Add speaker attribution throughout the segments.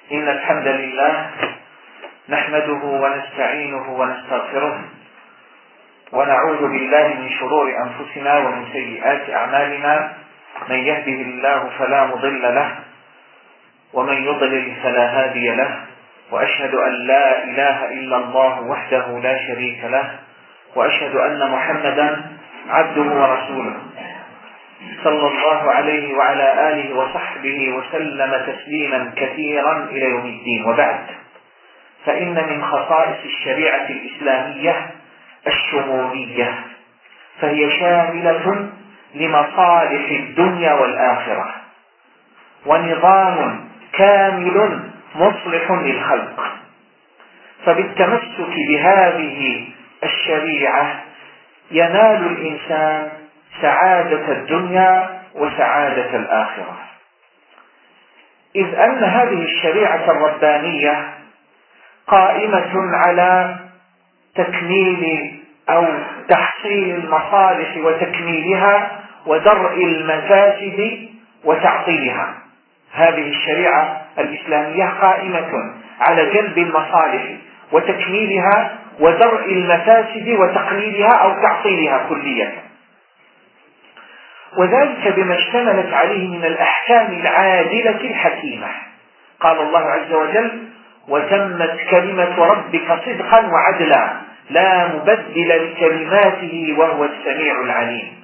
Speaker 1: إن الحمد لله نحمده ونستعينه ونستغفره ونعوذ بالله من شرور أنفسنا ومن سيئات أعمالنا. من يهده الله فلا مضل له ومن يضلل فلا هادي له، وأشهد أن لا إله إلا الله وحده لا شريك له، وأشهد أن محمدا عبده ورسوله صلى الله عليه وعلى آله وصحبه وسلم تسليما كثيرا إلى يوم الدين. وبعد، فإن من خصائص الشريعة الإسلامية الشمولية، فهي شاملة لمصالح الدنيا والآخرة، ونظام كامل مصلح للخلق. فبالتمسك بهذه الشريعة ينال الإنسان سعادة الدنيا وسعادة الآخرة، إذ أن هذه الشريعة الربانية قائمة على تكميل أو تحصيل المصالح وتكميلها ودرء المفاسد وتعطيلها. هذه الشريعة الإسلامية قائمة على جلب المصالح وتكميلها ودرء المفاسد وتقليلها أو تعطيلها كلية، وذلك بما اشتملت عليه من الأحكام العادلة الحكيمة. قال الله عز وجل: وتمت كلمة ربك صدقا وعدلا لا مبدل لكلماته وهو السميع العليم.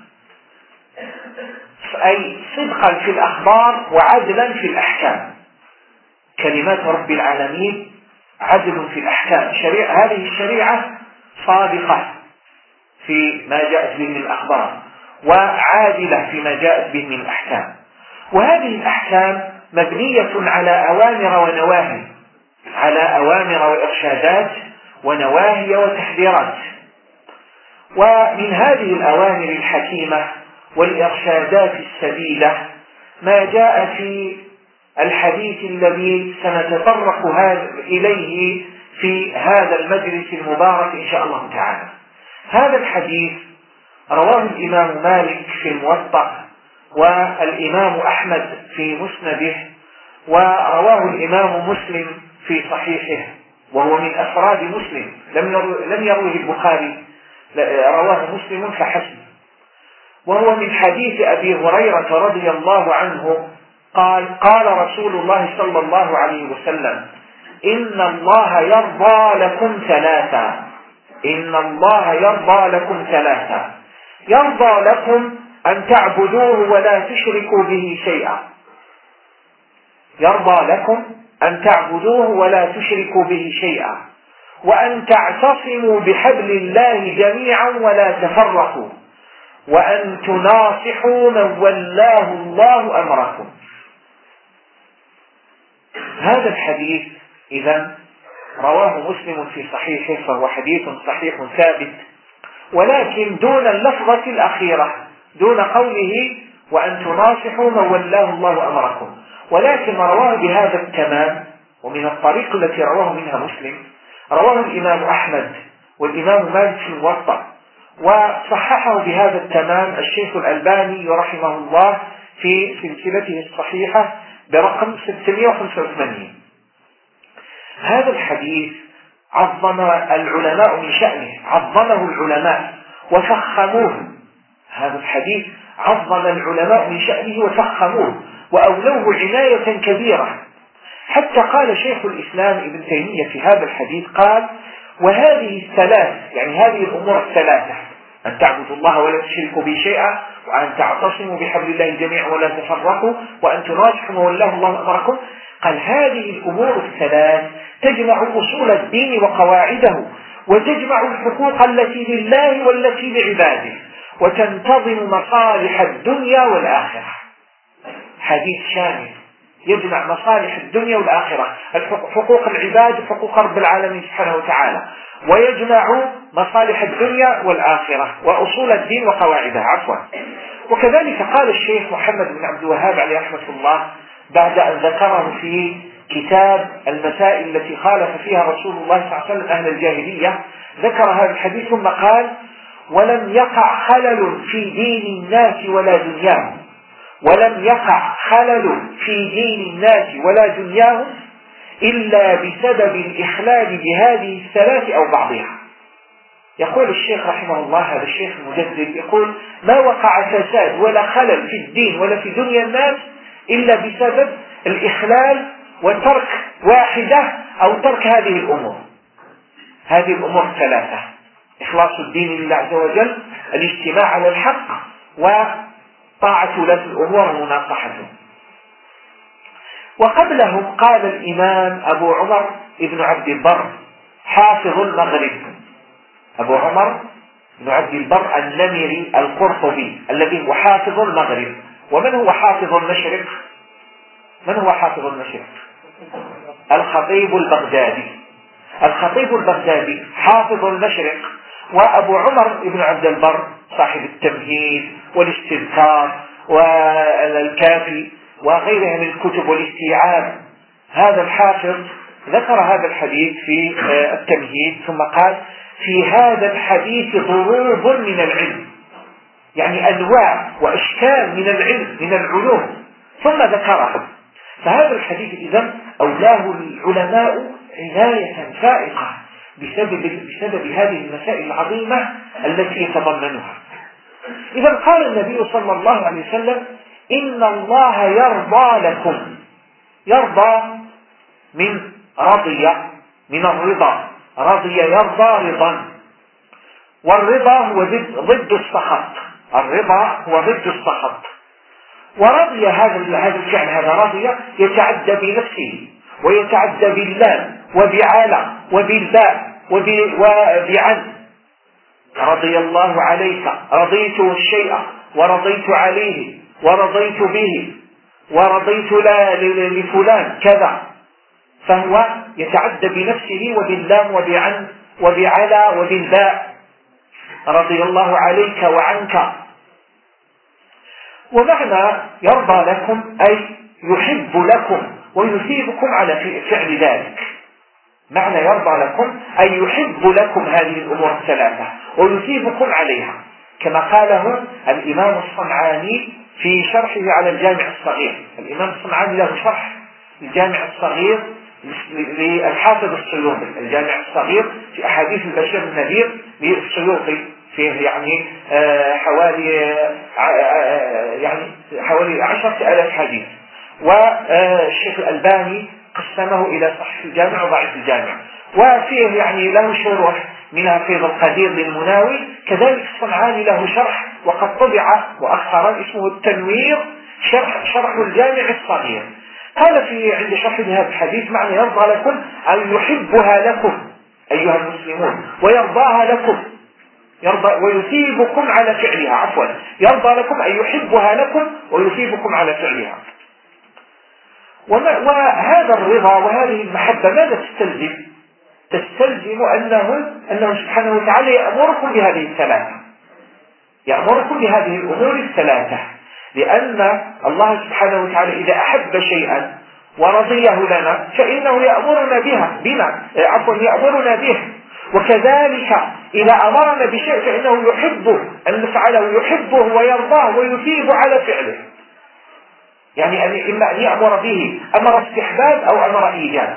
Speaker 1: أي صدقا في الأخبار وعدلا في الأحكام. كلمات رب العالمين عدل في الأحكام. هذه الشريعة صادقة في ما جاءت به من الأخبار وعادلة فيما جاءت به من الأحكام، وهذه الأحكام مبنية على أوامر ونواهي، على أوامر وإرشادات ونواهي وتحذيرات. ومن هذه الأوامر الحكيمة والإرشادات السبيلة ما جاء في الحديث الذي سنتطرق إليه في هذا المجلس المبارك إن شاء الله تعالى. هذا الحديث رواه الإمام مالك في الموطأ، والإمام أحمد في مسنده، ورواه الإمام مسلم في صحيحه، وهو من أفراد مسلم، لم يروه البخاري، رواه مسلم فحسب. وهو من حديث أبي هريرة رضي الله عنه قال: قال رسول الله صلى الله عليه وسلم: إن الله يرضى لكم ثلاثا. إن الله يرضى لكم ثلاثا: يرضى لكم أن تعبدوه ولا تشركوا به شيئا. يرضى لكم أن تعبدوه ولا تشركوا به شيئا، وأن تعتصموا بحبل الله جميعا ولا تفرقوا، وأن تناصحوا من ولاه الله أمركم. هذا الحديث إذن رواه مسلم في صحيحه، فهو حديث صحيح ثابت، ولكن دون اللفظة الأخيرة، دون قوله وأن تناصحوا من ولاه الله أمركم، ولكن رواه بهذا التمام. ومن الطريق التي رواه منها مسلم رواه الإمام أحمد والإمام مالك في الموطأ، وصححه بهذا التمام الشيخ الألباني رحمه الله في سلسلته الصحيحة برقم 685. هذا الحديث عظم العلماء من شأنه، عظمه العلماء وفخموه. هذا الحديث عظم العلماء من شأنه وفخموه وأولوه عناية كبيرة، حتى قال شيخ الإسلام ابن تيمية في هذا الحديث قال: وهذه الثلاث، يعني هذه الأمور الثلاثة، أن تعبدوا الله ولا تشركوا به شيئا، وأن تعتصموا بحبل الله جميعا ولا تفرقوا، وأن تناصحوا من ولاه الله أمركم. قال: هذه الأمور الثلاث تجمع أصول الدين وقواعده، وتجمع الحقوق التي لله والتي لعباده، وتنتظم مصالح الدنيا والآخرة. حديث شامل يجمع مصالح الدنيا والآخرة، حقوق العباد وحقوق رب العالمين سبحانه وتعالى، ويجمع مصالح الدنيا والآخرة وأصول الدين وقواعدها. وكذلك قال الشيخ محمد بن عبد الوهاب عليه رحمة الله بعد أن ذكره في كتاب المسائل التي خالف فيها رسول الله صلى الله عليه وسلم أهل الجاهلية، ذكر هذا الحديث ثم قال: ولم يقع خلل في دين الناس ولا دنياهم، ولم يقع خلل في دين الناس ولا دنياهم إلا بسبب الإخلال بهذه الثلاث أو بعضها. يقول الشيخ رحمه الله، هذا الشيخ المجدد، يقول: ما وقع فساد ولا خلل في الدين ولا في دنيا الناس إلا بسبب الإخلال وترك واحدة أو ترك هذه الأمور. هذه الأمور الثلاثة: إخلاص الدين لله عز وجل، الاجتماع على الحق، وطاعة ولاة الأمور ومناصحته. وقبلهم قال الإمام أبو عمر بن عبد البر حافظ المغرب، أبو عمر بن عبد البر النمري القرطبي الذي هو حافظ المغرب. ومن هو حافظ المشرق؟ من هو حافظ المشرق؟ الخطيب البغدادي. الخطيب البغدادي حافظ المشرق. وأبو عمر بن عبد البر صاحب التمهيد والاستذكار والكافي وغيرها من الكتب والاستيعاب، هذا الحافظ ذكر هذا الحديث في التمهيد، ثم قال: في هذا الحديث ضروب من العلم، يعني أنواع وأشكال من العلم من العلوم، ثم ذكرها. فهذا الحديث إذن أولاه العلماء عناية فائقة بسبب هذه المسائل العظيمة التي يتضمنها. إذا قال النبي صلى الله عليه وسلم: إن الله يرضى لكم. يرضى من رضي، من الرضا، رضي يرضى رضا، والرضا هو ضد السخط. الرضا هو ضد السخط. ورضي هذا الفعل، هذا رضي يتعدى بنفسه ويتعدى باللام وبعلى وبالباء وبعن. رضي الله عليك، رضيت الشيء ورضيت عليه ورضيت به ورضيت لفلان كذا. فهو يتعدى بنفسه وباللام وبعن وبعلى وبالباء. رضي الله عليك وعنك. ومعنى يرضى لكم أي يحب لكم ويثيبكم على فعل ذلك. معنى يرضى لكم أي يحب لكم هذه الأمور الثلاثة ويثيبكم عليها، كما قاله الإمام الصنعاني في شرحه على الجامع الصغير. الإمام الصنعاني له شرح الجامع الصغير للحافظ السيوطي. الجامع الصغير في أحاديث البشير النذير للسيوطي فيه يعني حوالي 10,000 حديث. والشيخ الألباني قسمه إلى صحيح الجامع وضعيف الجامع، وفيه يعني له شروح منها فيض القدير للمناوي. كذلك الصنعاني له شرح وقد طبع مؤخرا اسمه التنوير، شرح الجامع الصغير. قال في عند شرح هذا الحديث: معنى يرضى لكم أن يحبها لكم أيها المسلمون ويرضاها لكم، يرضى ويثيبكم على فعلها. عفوا، يرضى لكم أن يحبها لكم ويثيبكم على فعلها. وهذا الرضا وهذه المحبة ماذا تستلزم؟ تستلزم أنه سبحانه وتعالى يأمركم بهذه الثلاثة، يأمركم بهذه الأمور الثلاثة، لأن الله سبحانه وتعالى إذا أحب شيئا ورضيه لنا فإنه يأمرنا يأمرنا به. وكذلك إذا أمرنا بشيء فإنه يحبه أن نفعله، يحبه ويرضاه ويثيب على فعله. يعني إما أن يأمر به أمر استحباب أو أمر إيجاب.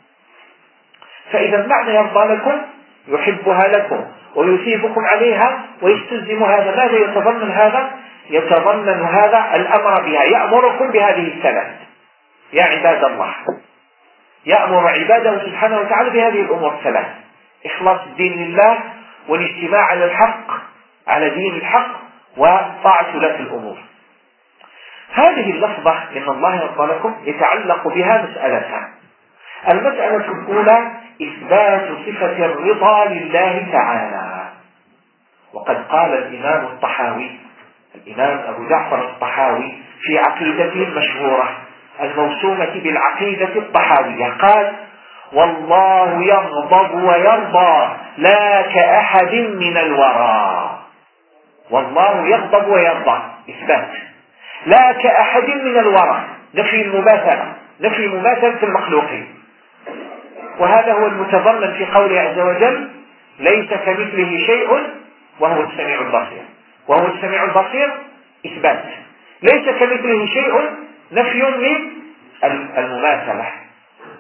Speaker 1: فإذا المعنى يرضى لكم يحبها لكم ويثيبكم عليها، ويستلزم هذا ماذا يتضمن هذا؟ يتضمن هذا الأمر بها، يأمركم بهذه الثلاث يا عباد الله، يأمر عباده سبحانه وتعالى بهذه الأمور الثلاث: إخلاص الدين لله، والاجتماع على الحق، على دين الحق، وطاعة ولاة الأمور. هذه اللفظة إن الله يرضى لكم يتعلق بها مسألتان. المسألة الأولى إثبات صفة الرضا لله تعالى. وقد قال الإمام الطحاوي، الإمام أبو جعفر الطحاوي في عقيدته المشهورة الموسومة بالعقيدة الطحاوية، قال: والله يغضب ويرضى لا كأحد من الورى. والله يغضب ويرضى إثبات، لا كأحد من الورى نفي المماثلة، نفي مماثلة المخلوقين. وهذا هو المتضمن في قوله عز وجل: ليس كمثله شيء وهو السميع البصير. وهو السميع البصير إثبات، ليس كمثله شيء نفي من المماثلة.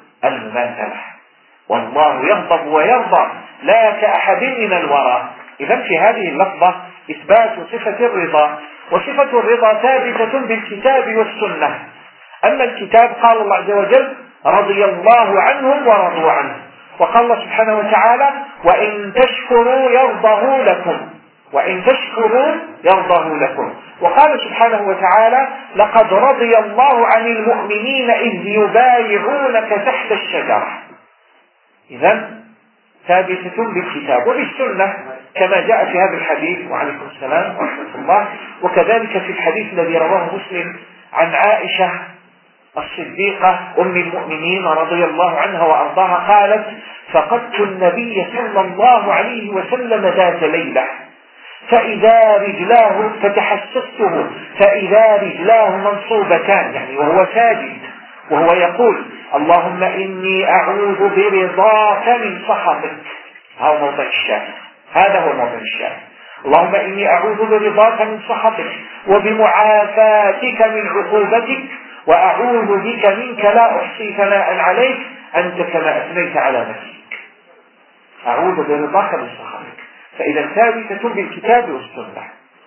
Speaker 1: المماثلة، والله يغضب ويرضى لا كأحد من الورى. إذا في هذه اللفظة إثبات صفة الرضا، وصفة الرضا ثابتة بالكتاب والسنة. أما الكتاب قال الله عز وجل رضي الله عنهم ورضوا عنه، وقال الله سبحانه وتعالى وإن تشكروا يرضه لكم، وإن تشكروا يرضه لكم. وقال سبحانه وتعالى لقد رضي الله عن المؤمنين إذ يبايعونك تحت الشجرة. إذن ثابتة بالكتاب وبالسنة كما جاء في هذا الحديث، وعليكم السلام ورحمة الله. وكذلك في الحديث الذي رواه مسلم عن عائشة الصديقة أم المؤمنين رضي الله عنها وأرضاها قالت فقدت النبي صلى الله عليه وسلم ذات ليلة فإذا رجلاه فتحسسته فإذا رجلاه منصوبتان، يعني وهو ساجد وهو يقول اللهم إني أعوذ برضاك من سخطك. هذا موضع الشاهد، هذا هو موضع الشاهد. اللهم إني أعوذ برضاك من سخطك وبمعافاتك من عقوبتك وأعوذ بك منك لا أحصي ثناء عليك أنت كما أثنيت على نفسك. أعوذ برضاك من سخطك، فإذا ثابتة بالكتاب والسنة.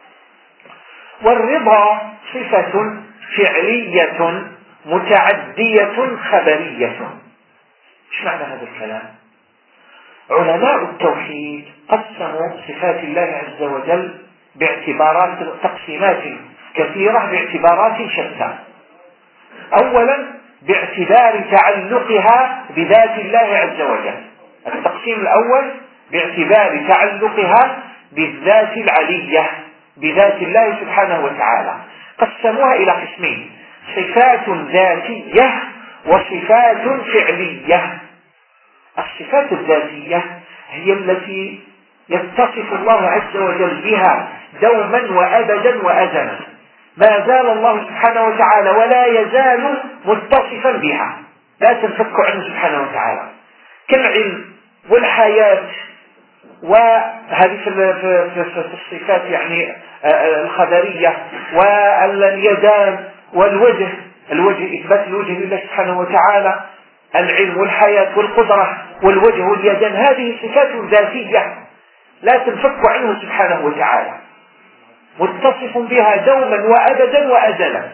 Speaker 1: والرضا صفة فعلية متعدية خبرية. ايش معنى هذا الكلام؟ علماء التوحيد قسموا صفات الله عز وجل باعتبارات تقسيمات كثيرة باعتبارات شتى. أولا باعتبار تعلقها بذات الله عز وجل، التقسيم الأول باعتبار تعلقها بالذات العلية بذات الله سبحانه وتعالى. قسموها إلى قسمين: صفات ذاتية وصفات فعلية. الصفات الذاتية هي التي يتصف الله عز وجل بها دوما وأبدا وأزلا، ما زال الله سبحانه وتعالى ولا يزال متصفا بها، لا تنفك عنه سبحانه وتعالى، كالعلم والحياة. وهذه في الصفات يعني الخبرية، واليدان والوجه، إثبات الوجه لله سبحانه وتعالى، العلم والحياة والقدرة والوجه واليدان، هذه صفات ذاتية لا تنفك عنه سبحانه وتعالى، متصف بها دوما وأبدا وأزلا.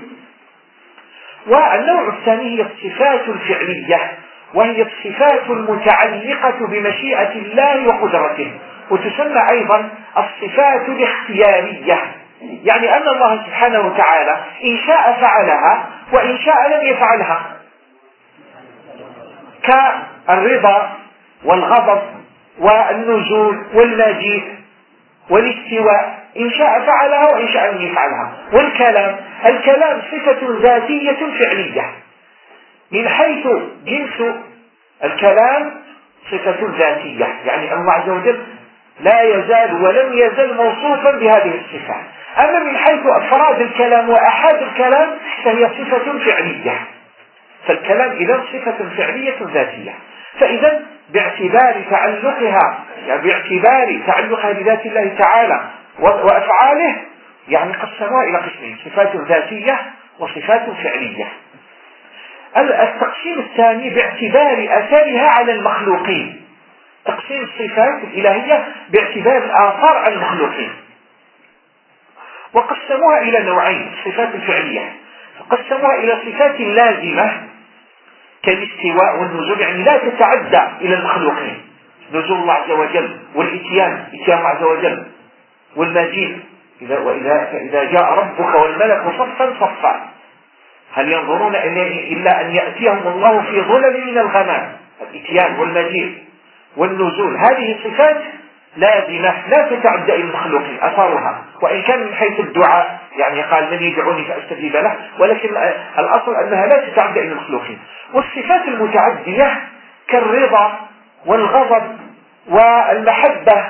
Speaker 1: والنوع الثاني هي الصفات الفعلية، وهي الصفات المتعلقة بمشيئة الله وقدرته، وتسمى أيضا الصفات الاختيارية، يعني أن الله سبحانه وتعالى إن شاء فعلها وإن شاء لم يفعلها، كالرضا والغضب والنزول والمجيء والاستواء، إن شاء فعلها وإن شاء لم يفعلها. الكلام صفة ذاتية فعلية، من حيث جنس الكلام صفة ذاتية، يعني الله عز وجل لا يزال ولم يزل موصوفا بهذه الصفة. أما من حيث أفراد الكلام وأحاد الكلام فهي صفة فعلية، فالكلام إذن صفة فعلية ذاتية. فإذا باعتبار تعلقها بذات الله تعالى وأفعاله، يعني قسموها إلى قسمين: صفات ذاتية وصفات فعلية. التقسيم الثاني باعتبار أثرها على المخلوقين، تقسيم الصفات الإلهية باعتبار الآثار على المخلوقين، وقسموها إلى نوعين: الصفات الفعلية فقسموها إلى صفات لازمة كالاستواء والنزول، يعني لا تتعدى إلى المخلوقين، نزول الله عز وجل، والإتيان الله عز وجل، والمجيء إذا جاء ربك والملك صفا صفا هل ينظرون إلا أن يأتيهم الله في ظلل من الغمام، الإتيان والمجيء والنزول، هذه صفات لازمة لا تتعدى إلى المخلوقين أثارها، وإن كان من حيث الدعاء يعني قال من يدعوني فأستجيب له، ولكن الأصل أنها لا تتعدى إلى المخلوقين. والصفات المتعدية كالرضا والغضب والمحبة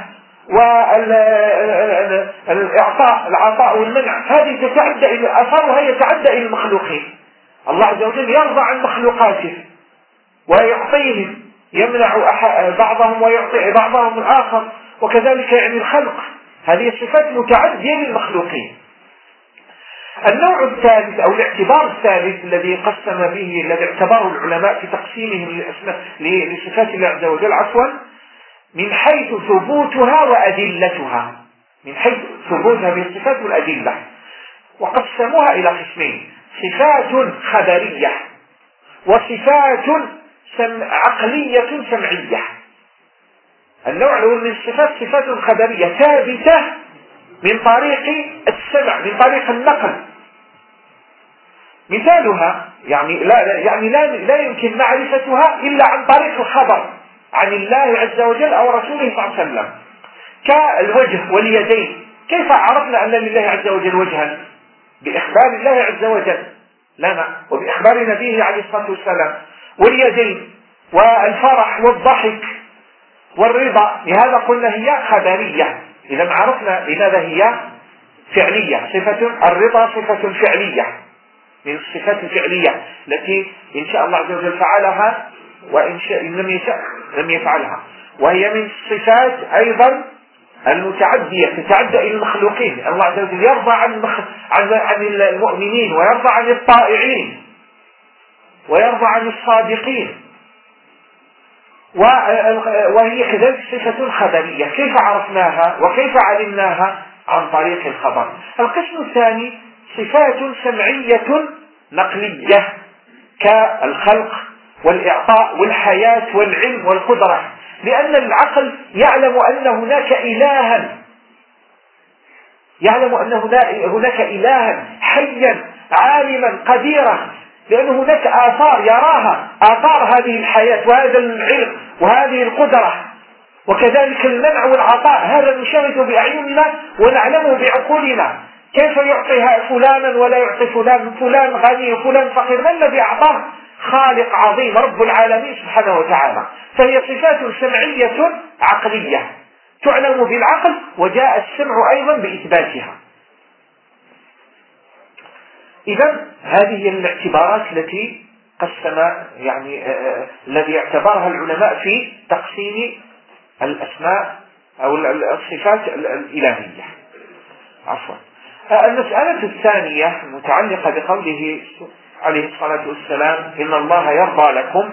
Speaker 1: والعطاء والمنع، هذه تتعدى إلى أثارها يتعدى إلى المخلوقين. الله عز وجل يرضى عن مخلوقاته ويعطيهم، يمنع بعضهم ويعطي بعضهم الآخر، وكذلك يعني الخلق، هذه الصفات متعدية للمخلوقين. النوع الثالث أو الاعتبار الثالث الذي اعتبره العلماء في تقسيمهم لصفات الله عز وجل من حيث ثبوتها وأدلتها، من حيث ثبوتها بالصفات والأدلة، وقسموها إلى قسمين: صفات خبرية وصفات عقلية سمعية. النوع الأول من الصفات صفات خبرية ثابتة من طريق السمع، من طريق النقل. مثالها لا يمكن معرفتها إلا عن طريق الخبر عن الله عز وجل أو رسوله صلى الله عليه وسلم، كالوجه واليدين. كيف عرفنا أن لله عز وجل وجها؟ بإخبار الله عز وجل لنا وبإخبار نبيه عليه الصلاة والسلام. واليدين والفرح والضحك والرضا، لهذا قلنا هي خبرية. إذا عرفنا لماذا هي فعلية. صفة الرضا صفة فعلية من الصفات الفعلية التي إن شاء الله عز وجل فعلها، وإن لم يشاء لم يفعلها. وهي من الصفات أيضا المتعدية، تتعدى إلى المخلوقين. الله عز وجل يرضى عن المؤمنين، ويرضى عن الطائعين، ويرضى عن الصادقين. وهي كذلك صفة خبرية. كيف عرفناها وكيف علمناها؟ عن طريق الخبر. القسم الثاني صفات سمعية نقلية، كالخلق والإعطاء والحياة والعلم والقدرة، لأن العقل يعلم أن هناك إلها حيا عالما قديرا، لأن هناك آثار يراها، آثار هذه الحياة وهذا العلم وهذه القدرة. وكذلك المنع والعطاء، هذا نشاهد بأعيننا ونعلمه بعقولنا. كيف يعطيها فلانا ولا يعطي فلان غني وفلان فقير؟ ما الذي أعطاه؟ خالق عظيم رب العالمين سبحانه وتعالى. فهي صفات سمعية عقلية تعلم بالعقل، وجاء السمع أيضا بإثباتها. إذن هذه الاعتبارات التي الذي اعتبرها العلماء في تقسيم الأسماء أو الصفات الإلهية. المسألة الثانية متعلقة بقوله عليه الصلاة والسلام: إن الله يرضى لكم،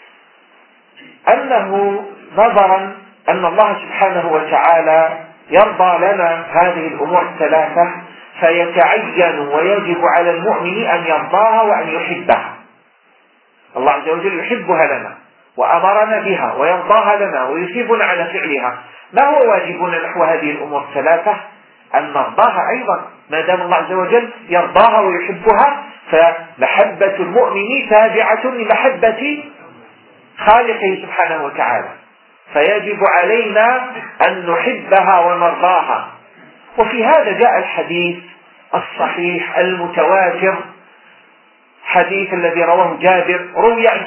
Speaker 1: أنه نظرا أن الله سبحانه وتعالى يرضى لنا هذه الأمور الثلاثة، فيتعين ويجب على المؤمن أن يرضاها وأن يحبها. الله عز وجل يحبها لنا وأمرنا بها ويرضاها لنا ويثيبنا على فعلها. ما هو واجبنا نحو هذه الأمور الثلاثة؟ أن نرضاها أيضا. ما دام الله عز وجل يرضاها ويحبها، فمحبة المؤمن تابعة لمحبة خالقه سبحانه وتعالى، فيجب علينا أن نحبها ونرضاها. وفي هذا جاء الحديث الصحيح المتواتر، حديث الذي رواه جابر، روي عن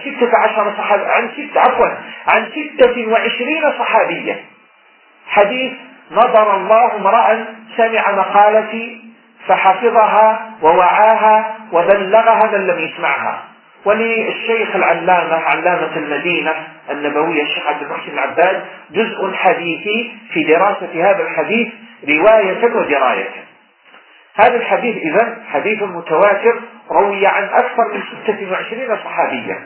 Speaker 1: 26 صحابيا. حديث: نظر الله امرأ سمع مقالتي فحفظها ووعاها وبلغها من لم يسمعها. وللشيخ العلامة علامة المدينة النبوية الشيخ عبد المحسن العباد جزء حديثي في دراسة هذا الحديث رواية ودراية. هذا الحديث إذن حديث متواتر روي عن أكثر من 26 صحابيا،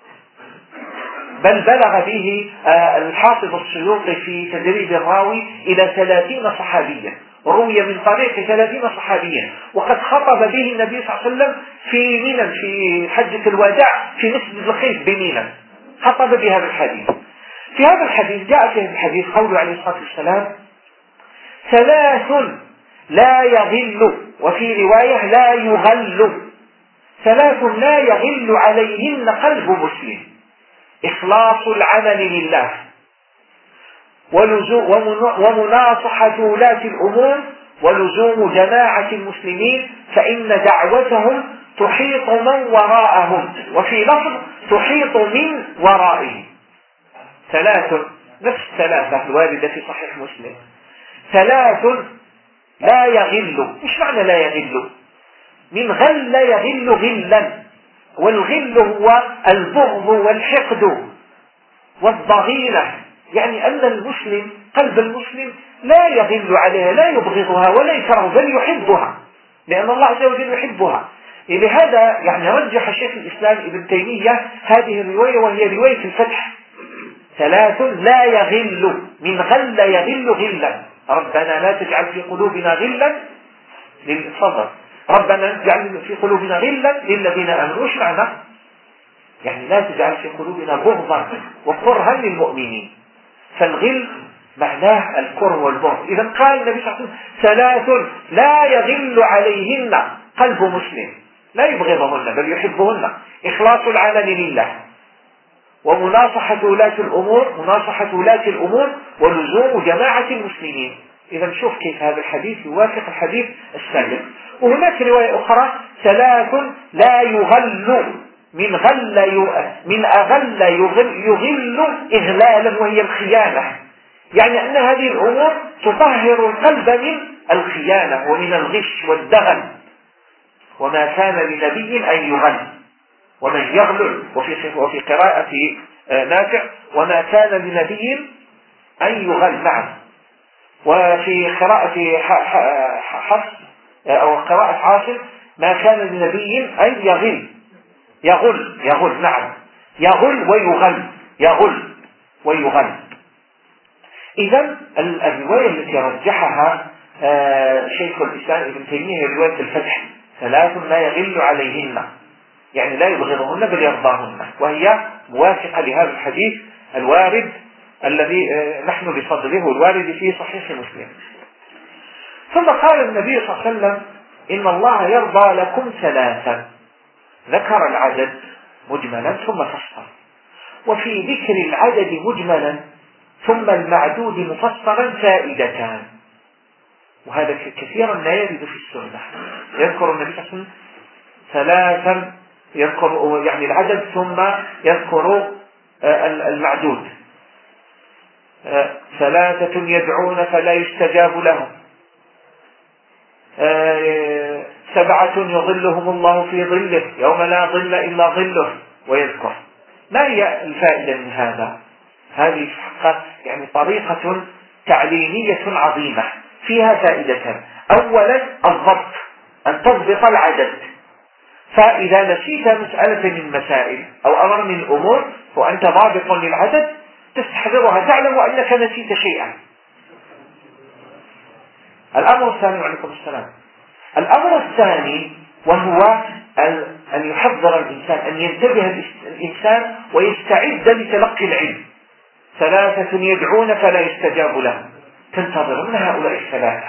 Speaker 1: بل بلغ به الحافظ السيوطي في تدريب الراوي إلى 30 صحابيا، روي من طريق 30 صحابيا. وقد خطب به النبي صلى الله عليه وسلم في منى في حجة الوداع في مسجد الخيف بمنى، خطب بهذا الحديث. في هذا الحديث جاء في الحديث قوله عليه الصلاة والسلام: 3 لا يغل، وفي رواية لا يغل. 3 لا يغل عليهن قلب مسلم: إخلاص العمل لله، ومناصحة ولاة الأمور، ولزوم جماعة المسلمين، فإن دعوتهم تحيط من وراءهم، وفي لفظ تحيط من ورائهم. 3 نفس 3 الواردة في صحيح مسلم. 3 لا يغل. مش معنى لا يغل؟ من غل يغل غلا، والغل هو البغض والحقد والضغينة، يعني أن المسلم قلب المسلم لا يغل عليها، لا يبغضها ولا يكره، بل يحبها. لأن الله عز وجل يحبها. لهذا يعني رجح شيخ الإسلام ابن تيمية هذه الرواية، وهي رواية الفتح: ثلاث لا يغل، من غل يغل غلا، ربنا لا تجعل في قلوبنا غلا للصدر، ربنا لا تجعل في قلوبنا غلا للذين آمنوا. وش معنى؟ يعني لا تجعل في قلوبنا بغضا وكرها للمؤمنين. فالغل معناه الكره والبغض. إذا قال النبي صلى الله عليه وسلم: ثلاث لا يغل عليهن قلب مسلم، لا يبغضهن بل يحبهن: إخلاص العمل لله، ومناصحة ولاة الأمور، ولزوم جماعة المسلمين. إذا شوف كيف هذا الحديث يوافق الحديث السابق. وهناك رواية أخرى: ثلاث لا يغل، من أغل يغل إغلالا، وهي الخيانة. يعني أن هذه الأمور تطهر القلب من الخيانة ومن الغش والدغل. وما كان لنبي أن يغل ومن يغلل، وفي قراءة نافع: وما كان لنبي أن يغل. نعم. وفي قراءة حفص أو قراءة عاصم: ما كان لنبي أن يغل. نعم، يغل ويغل. إذا الرواية التي رجحها شيخ الإسلام ابن تيمية هي رواية الفتح: ثلاث لا يغل عليهن، يعني لا يبغضهن بل يرضاهن، وهي موافقة لهذا الحديث الوارد الذي نحن بصدده، الوارد في صحيح مسلم. ثم قال النبي صلى الله عليه وسلم: إن الله يرضى لكم ثلاثا. ذكر العدد مجملا ثم فصل، وفي ذكر العدد مجملا ثم المعدود مفصلا فائدتان. وهذا كثيرا لا يرد في السنة. يذكر النبي صلى الله عليه وسلم ثلاثا، يذكر يعني العدد ثم يذكر المعدود: ثلاثة يدعون فلا يستجاب لهم، 7 يظلهم الله في ظله يوم لا ظل إلا ظله، ويذكر. ما هي الفائدة من هذا؟ هذه يعني طريقة تعليمية عظيمة فيها فائدتان. أولا الضبط، أن تضبط العدد، فإذا نسيت مسألة من المسائل أو أمر من الأمور وأنت ضابط للعدد تستحضرها، تعلم أنك نسيت شيئا. الأمر الثاني، وعليكم السلام، الأمر الثاني وهو أن يحضر الإنسان، أن ينتبه الإنسان ويستعد لتلقي العلم. 3 يدعون فلا يستجاب لهم، تنتظر من هؤلاء الثلاثة: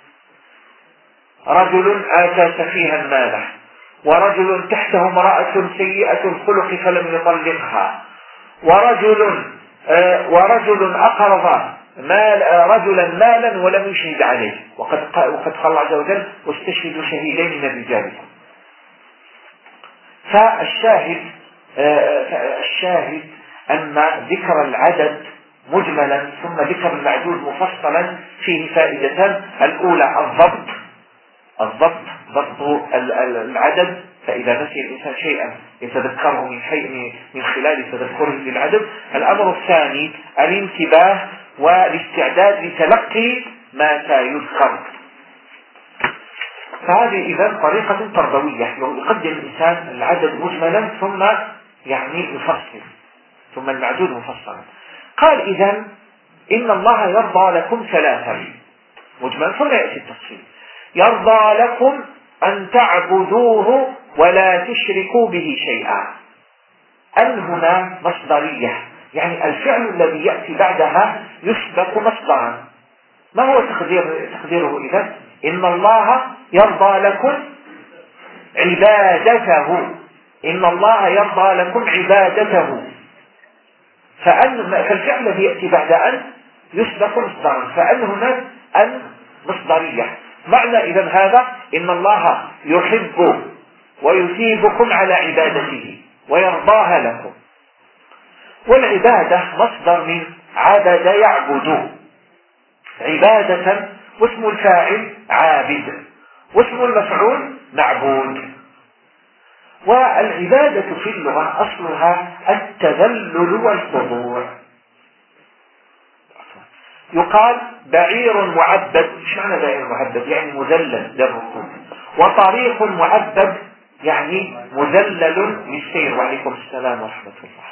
Speaker 1: رجل آتى سفيها ماله، ورجل تحته امرأة سيئة الخلق فلم يطلقها، ورجل أقرض رجلا مالا ولم يشهد عليه، وقد قال الله عز وجل: واستشهدوا شهيدين من رجالكم. فالشاهد أن ذكر العدد مجملا ثم ذكر المعدود مفصلا فيه فائدتان: الأولى ضبط العدد، فإذا نسي الإنسان شيئا يتذكره من خلال تذكره للعدد. الأمر الثاني الانتباه والاستعداد لتلقي ما سيذكر. فهذه إذن طريقة تربوية، يقدم الإنسان العدد مجملا ثم يعني يفصل، ثم المعدود مفصلا. قال: إذن إن الله يرضى لكم ثلاثا مجملا ثم يأتي التفصيل: يرضى لكم أن تعبدوه ولا تشركوا به شيئا. هنا مصدرية، يعني الفعل الذي يأتي بعدها يسبق مصدرا. ما هو تقديره إذن؟ إن الله يرضى لكم عبادته، إن الله يرضى لكم عبادته. فالفعل الذي يأتي بعد أن يسبق مصدرا، هنا أن مصدرية. معنى إذن هذا: إن الله يحب ويثيبكم على عبادته ويرضاها لكم. والعبادة مصدر من عبد يعبد عبادة، واسم الفاعل عابد، واسم المفعول معبود. والعبادة في اللغة أصلها التذلل والخضوع. يقال بعير معبد. ايش معنى بعير معبد؟ يعني مذلل للركوب. وطريق معبد يعني مذلل للسير. وعليكم السلام ورحمة الله.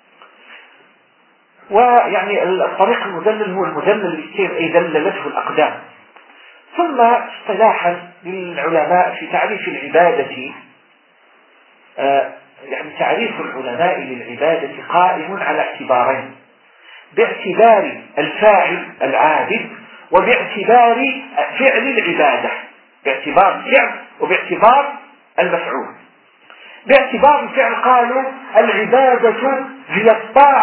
Speaker 1: ويعني الطريق المذلل هو المذلل للسير أي ذللته الأقدام. ثم اصطلاحا للعلماء في تعريف العبادة، يعني تعريف العلماء للعبادة قائم على اعتبارين: باعتبار الفاعل العابد، وباعتبار فعل العبادة، باعتبار الفعل وباعتبار المفعول. باعتبار الفعل قالوا العبادة هي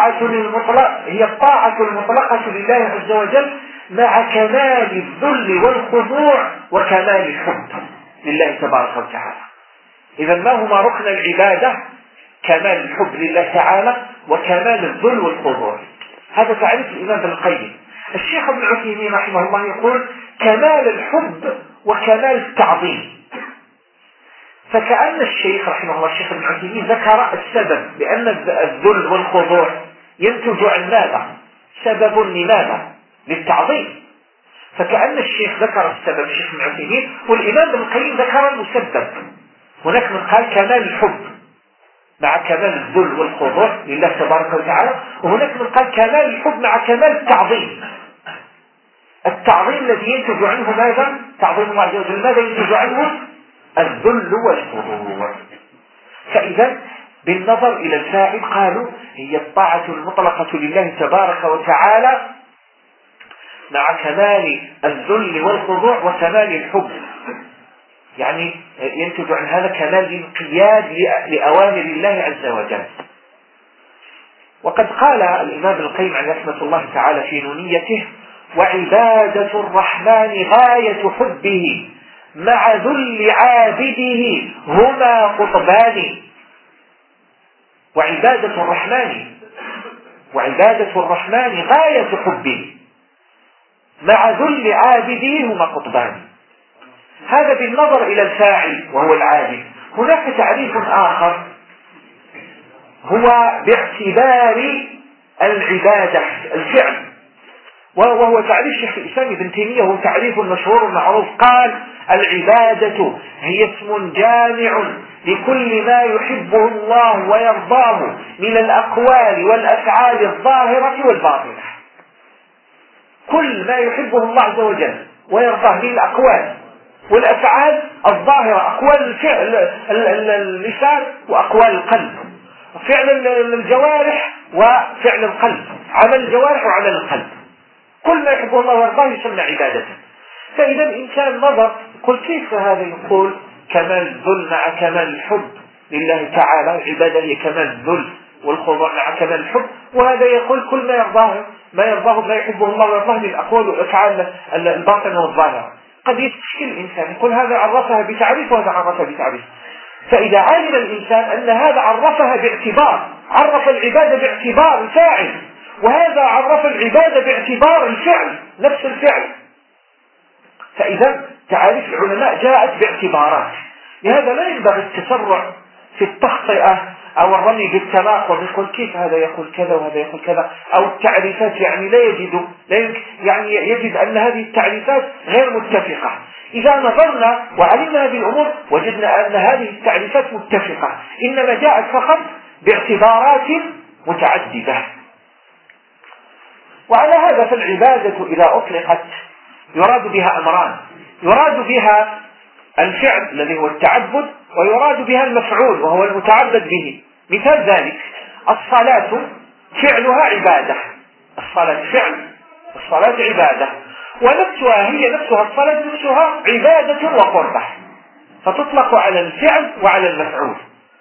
Speaker 1: الطاعة المطلقة لله عز وجل مع كمال الذل والخضوع وكمال الحب لله تبارك وتعالى. إذا ما هما ركن العبادة؟ كمال الحب لله تعالى وكمال الذل والخضوع. هذا تعريف الإمام ابن القيم. الشيخ ابن عثيمين رحمه الله يقول كمال الحب وكمال التعظيم. فكأن الشيخ رحمه الله الشيخ ابن عثيمين ذكر السبب، لأن الذل والخضوع ينتج عن ماذا؟ سبب لماذا؟ للتعظيم. فكأن الشيخ ذكر السبب الشيخ ابن عثيمين، والإمام ابن القيم ذكر المسبب. هناك من قال كمال الحب مع كمال الذل والخضوع لله تبارك وتعالى، وهناك من قال كمال الحب مع كمال التعظيم. التعظيم الذي ينتج عنه ماذا؟ تعظيم الله عز وجل ماذا ينتج عنه؟ الذل والخضوع. فإذا بالنظر إلى الفاعل قالوا هي الطاعة المطلقة لله تبارك وتعالى مع كمال الذل والخضوع وكمال الحب، يعني ينتج عن هذا كمال الانقياد لأوامر الله عز وجل. وقد قال الإمام ابن القيم عليه رحمة الله تعالى في نونيته: وعبادة الرحمن غاية حبه مع ذل عابده هما قطبان. وعبادة الرحمن غاية حبه مع ذل عابده هما قطبان. هذا بالنظر إلى الفاعل وهو العابد. هناك تعريف آخر هو باعتبار العبادة الفعل، وهو تعريف شيخ الإسلام ابن تيمية، هو تعريف مشهور معروف. قال: العبادة هي اسم جامع لكل ما يحبه الله ويرضاه من الأقوال والأفعال الظاهرة والباطنة. كل ما يحبه الله عز وجل ويرضاه من الأقوال والأفعال الظاهرة، أقوال الفعل اللسان وأقوال القلب، فعل الجوارح وفعل القلب، عمل الجوارح وعمل القلب، كل ما يحبه الله ويرضاه يسمى عبادة. فإذا الإنسان نظر يقول كيف هذا يقول كمال الذل مع كمال الحب لله تعالى، العبادة هي كمال الذل والخضوع مع كمال الحب، وهذا يقول كل ما يرضاه ما يحبه الله ويرضاه من الأقوال والأفعال الباطنة والظاهرة. قد يستشكل الإنسان يقول هذا عرفها بتعريف وهذا عرفها بتعريف. فإذا علم الإنسان أن هذا عرفها باعتبار، عرف العبادة باعتبار الفاعل، وهذا عرف العبادة باعتبار الفعل نفس الفعل، فإذا تعريف العلماء جاءت باعتبارات. لهذا لا ينبغي التسرع في التخطئة أو الرمي بالتناقض، يقول كيف هذا يقول كذا وهذا يقول كذا، أو التعريفات يعني يعني يجد أن هذه التعريفات غير متفقة. إذا نظرنا وعلمنا هذه الأمور وجدنا أن هذه التعريفات متفقة، إنما جاءت فقط باعتبارات متعددة. وعلى هذا فالعبادة إذا أطلقت يراد بها أمران: يراد بها الفعل الذي هو التعبد، ويراد بها المفعول وهو المتعبد به. مثال ذلك الصلاة فعلها عبادة، الصلاة فعل، الصلاة عبادة، ونفسها هي نفسها الصلاة نفسها عبادة وقربة، فتطلق على الفعل وعلى المفعول.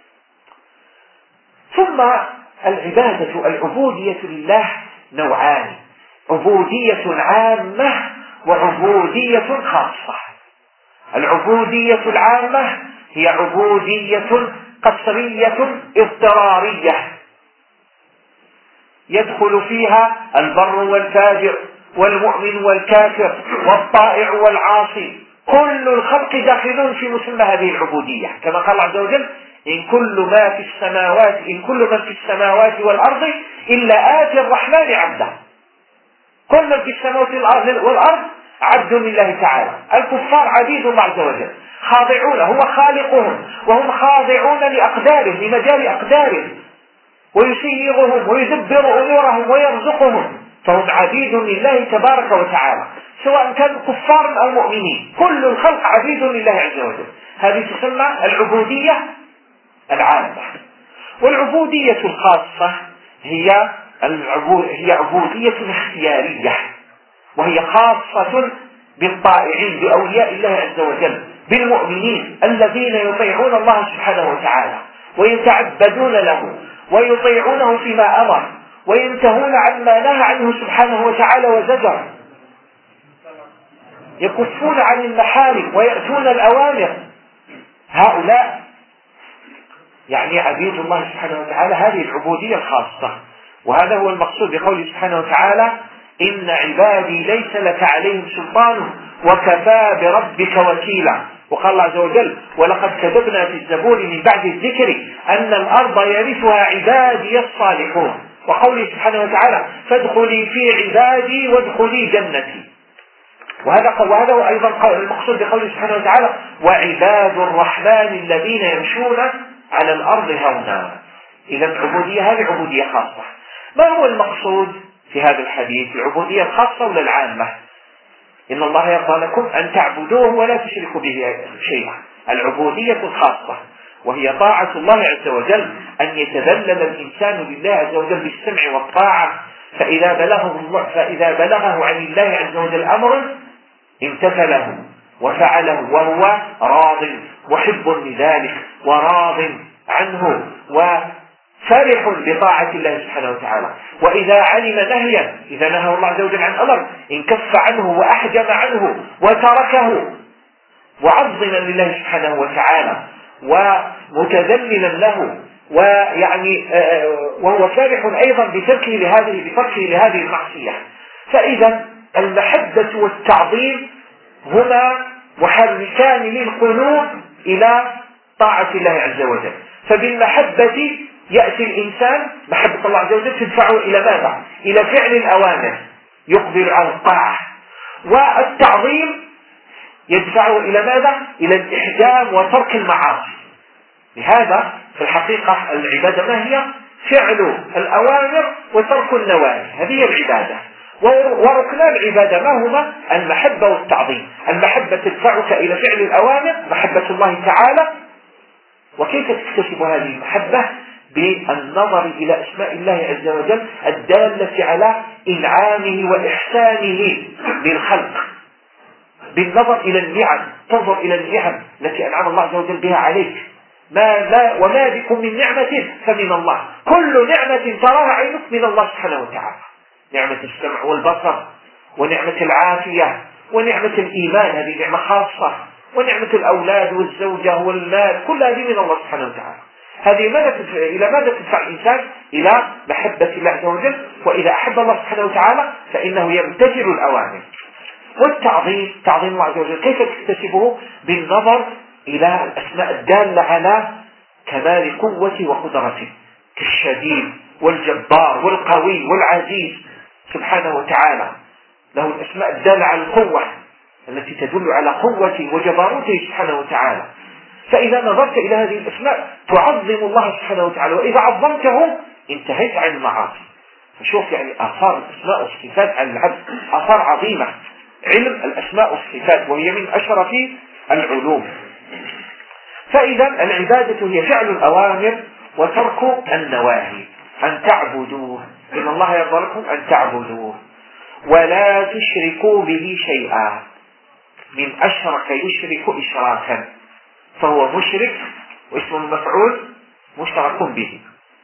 Speaker 1: ثم العبودية لله نوعان: عبودية عامة وعبودية خاصة. العبودية العامة هي عبودية قسرية اضطرارية يدخل فيها البر والفاجر والمؤمن والكافر والطائع والعاصي، كل الخلق داخلون في مسمى هذه العبودية، كما قال عز وجل: إن كل من في السماوات والأرض إلا آتي الرحمن عبدا. كل من في السماوات والأرض عبد لله تعالى. الكفار عبيد الله عز وجل، خاضعون، هو خالقهم وهم خاضعون لأقداره، لمجال أقداره، ويسيرهم ويدبر أمورهم ويرزقهم، فهم عبيد لله تبارك وتعالى، سواء كانوا كفار أو مؤمنين، كل الخلق عبيد لله عز وجل. هذه تسمى العبودية العامة. والعبودية الخاصة هي عبودية اختيارية، وهي خاصة بالطائعين بأولياء الله عز وجل، بالمؤمنين الذين يطيعون الله سبحانه وتعالى ويتعبدون له ويطيعونه فيما أمر وينتهون عما نهى عنه سبحانه وتعالى وزجر، يكفون عن المحارم ويأتون الأوامر. هؤلاء يعني عبيد الله سبحانه وتعالى، هذه العبودية الخاصة. وهذا هو المقصود بقوله سبحانه وتعالى: إن عبادي ليس لك عليهم سلطان وكفى بربك وكيلا. وقال الله عز وجل: ولقد كتبنا في الزبور من بعد الذكر أن الأرض يرثها عبادي الصالحون. وقوله سبحانه وتعالى: فادخلي في عبادي وادخلي جنتي. وهذا هو أيضا المقصود بقوله سبحانه وتعالى: وعباد الرحمن الذين يمشون على الأرض هونا. إذا العبودية هذه عبودية خاصة. ما هو المقصود في هذا الحديث، العبودية الخاصة ولا العامة؟ إن الله يرضى لكم أن تعبدوه ولا تشركوا به شيئا. العبودية الخاصة وهي طاعة الله عز وجل، أن يتذلل الإنسان لله عز وجل بالسمع والطاعة، فإذا بلغه عن الله عز وجل أمر امتثله وفعله وهو راض محب لذلك وراض عنه وفرح بطاعة الله سبحانه وتعالى. وإذا علم نهيا، إذا نهى الله عز وجل عن أمر انكف عنه وأحجم عنه وتركه معظما لله سبحانه وتعالى ومتذللا له، ويعني وهو فرح أيضا بتركه لهذه المعصية. فإذا المحبة والتعظيم هما محركان للقلوب إلى طاعة الله عز وجل. فبالمحبة يأتي الإنسان، محبة الله عز وجل تدفعه إلى ماذا؟ إلى فعل الأوامر، يقبل على الطاعة. والتعظيم يدفعه إلى ماذا؟ إلى الإحجام وترك المعاصي. لهذا في الحقيقة العبادة ما هي؟ فعل الأوامر وترك النواهي، هذه العبادة. وركنان العبادة ما هما؟ المحبة والتعظيم. المحبة تدفعك إلى فعل الأوامر، محبة الله تعالى. وكيف تكتسب هذه المحبة؟ بالنظر إلى أسماء الله عز وجل الدالة على إنعامه وإحسانه للخلق، بالنظر إلى النعم، تنظر إلى النعم التي أنعم الله عز وجل بها عليك. وما بكم من نعمة فمن الله، كل نعمة تراها عينك من الله سبحانه وتعالى، نعمة السمع والبصر، ونعمة العافية، ونعمة الإيمان، هذه نعمة خاصة، ونعمة الأولاد والزوجة والمال، كل هذه من الله سبحانه وتعالى. هذه إلى ماذا تدفع الإنسان؟ إلى محبة الله عز وجل. وإذا أحب الله سبحانه وتعالى فإنه يمتثل الأوامر. والتعظيم، تعظيم الله عز وجل كيف تكتسبه؟ بالنظر إلى الأسماء الدالة على كمال قوته وقدرته، كالشديد والجبار والقوي والعزيز سبحانه وتعالى. له الأسماء الدالة على القوة التي تدل على قوته وجبروته سبحانه وتعالى. فإذا نظرت إلى هذه الأسماء تعظم الله سبحانه وتعالى، وإذا عظمته انتهيت عن المعاصي. فشوف يعني آثار الأسماء والصفات على العبد آثار عظيمة. علم الأسماء والصفات وهي من أشرف العلوم. فإذا العبادة هي فعل الأوامر وترك النواهي، أن تعبدوه، إن الله يرضى لكم أن تعبدوه ولا تشركوا به شيئا. من أشرك يشرك إشراكا فهو مشرك، واسم المفعول مشترك به.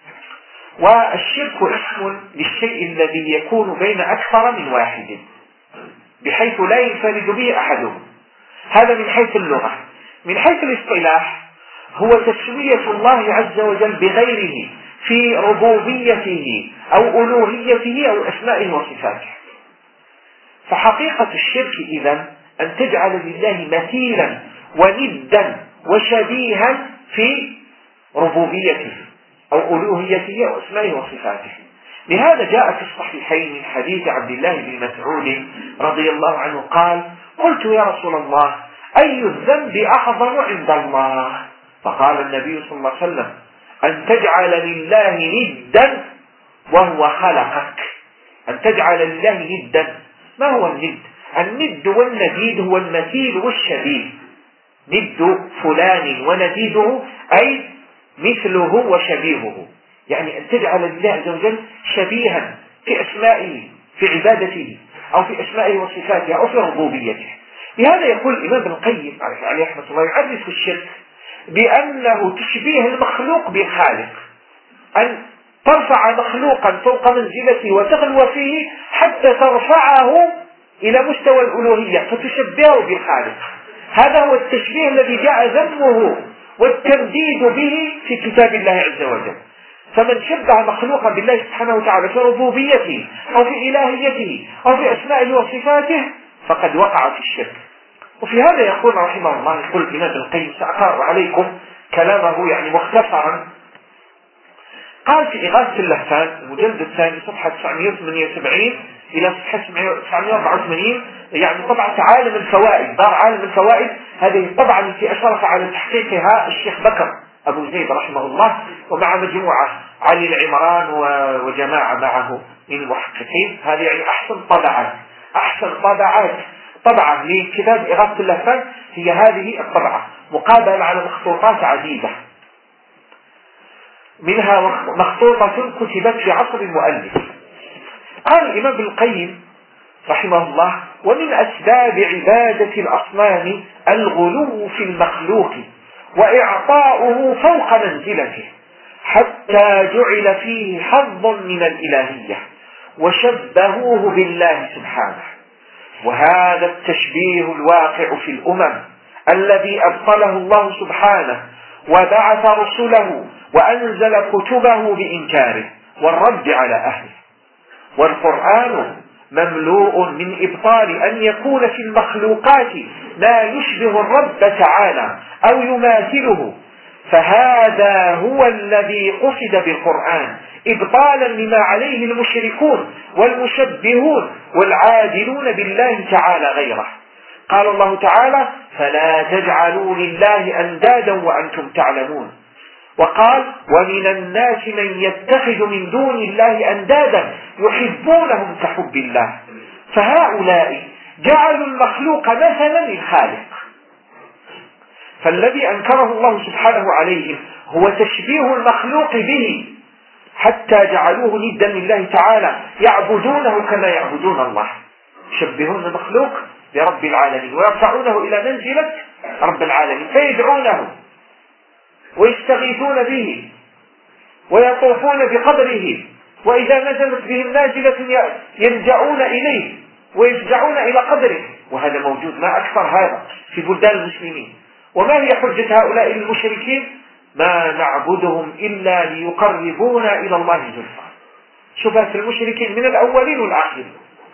Speaker 1: والشرك اسم للشيء الذي يكون بين أكثر من واحد بحيث لا ينفرد به أحدهم. هذا من حيث اللغة. من حيث الاصطلاح هو تسوية الله عز وجل بغيره في ربوبيته أو ألوهيته أو أسمائه وصفاته. فحقيقة الشرك إذن أن تجعل لله مثيلا وندا وشبيها في ربوبيته أو ألوهيته أو أسمائه وصفاته. لهذا جاء في الصحيحين من حديث عبد الله بن مسعود رضي الله عنه قال: قلت يا رسول الله أي الذنب أعظم عند الله؟ فقال النبي صلى الله عليه وسلم: أن تجعل لله ندا وهو خلقك. أن تجعل لله ندا. ما هو الند؟ الند والنديد هو المثيل والشبيه. ند فلان ونديده أي مثله وشبيهه، يعني أن تجعل لله عز وجل شبيها في أسمائه، في عبادته، أو في أسمائه وصفاته، أو في ربوبيته. لهذا يقول الإمام ابن القيم عليه رحمة الله يعرف الشرك بأنه تشبيه المخلوق بالخالق، أن ترفع مخلوقا فوق منزلته وتغلو فيه حتى ترفعه إلى مستوى الألوهية فتشبهه بالخالق. هذا هو التشبيه الذي جاء ذمه والترديد به في كتاب الله عز وجل. فمن شبه مخلوقا بالله سبحانه وتعالى في ربوبيته أو في إلهيته أو في أسمائه وصفاته فقد وقع في الشرك. وفي هذا يقول رحمه الله، يقول الإمام ابن القيم، سأقرأ عليكم كلامه يعني مختصرا. قال في إغاثة اللهفان المجلد الثاني صفحة 978 إلى صفحة 984، يعني طبعة عالم الفوائد، دار عالم الفوائد، هذه الطبعة التي أشرف على تحقيقها الشيخ بكر أبو زيد رحمه الله، ومع مجموعة علي العمران وجماعة معه من المحققين. هذه يعني أحسن طبعة لكتاب إغاثة اللهفان هي هذه الطبعة، مقابلة على مخطوطات عديدة، منها مخطوطة كتبت في عصر المؤلف. قال الإمام ابن القيم رحمه الله: ومن أسباب عبادة الأصنام الغلو في المخلوق وإعطاؤه فوق منزلته حتى جعل فيه حظ من الإلهية وشبهوه بالله سبحانه. وهذا التشبيه الواقع في الأمم الذي أبطله الله سبحانه وبعث رسله وأنزل كتبه بإنكاره والرد على أهله. والقرآن مملوء من إبطال أن يكون في المخلوقات ما يشبه الرب تعالى أو يماثله، فهذا هو الذي قصد بالقرآن إبطالا لما عليه المشركون والمشبهون والعادلون بالله تعالى غيره. قال الله تعالى: فلا تجعلوا لله أندادا وأنتم تعلمون. وقال: ومن الناس من يتخذ من دون الله أندادا يحبونهم كحب الله. فهؤلاء جعلوا المخلوق مثلا للخالق. فالذي أنكره الله سبحانه عليهم هو تشبيه المخلوق به، حتى جعلوه ندا لله تعالى، يعبدونه كما يعبدون الله، يشبهون المخلوق برب العالمين ويرفعونه إلى منزلة رب العالمين، فيدعونه ويستغيثون به ويطوفون بقبره، وإذا نزلت بهم نازلة يلجؤون إليه ويفزعون إلى قبره. وهذا موجود، ما أكثر هذا في بلدان المسلمين. وما هي حجة هؤلاء المشركين؟ ما نعبدهم إلا ليقربونا إلى الله زلفى. شبهة المشركين من الأولين والآخرين.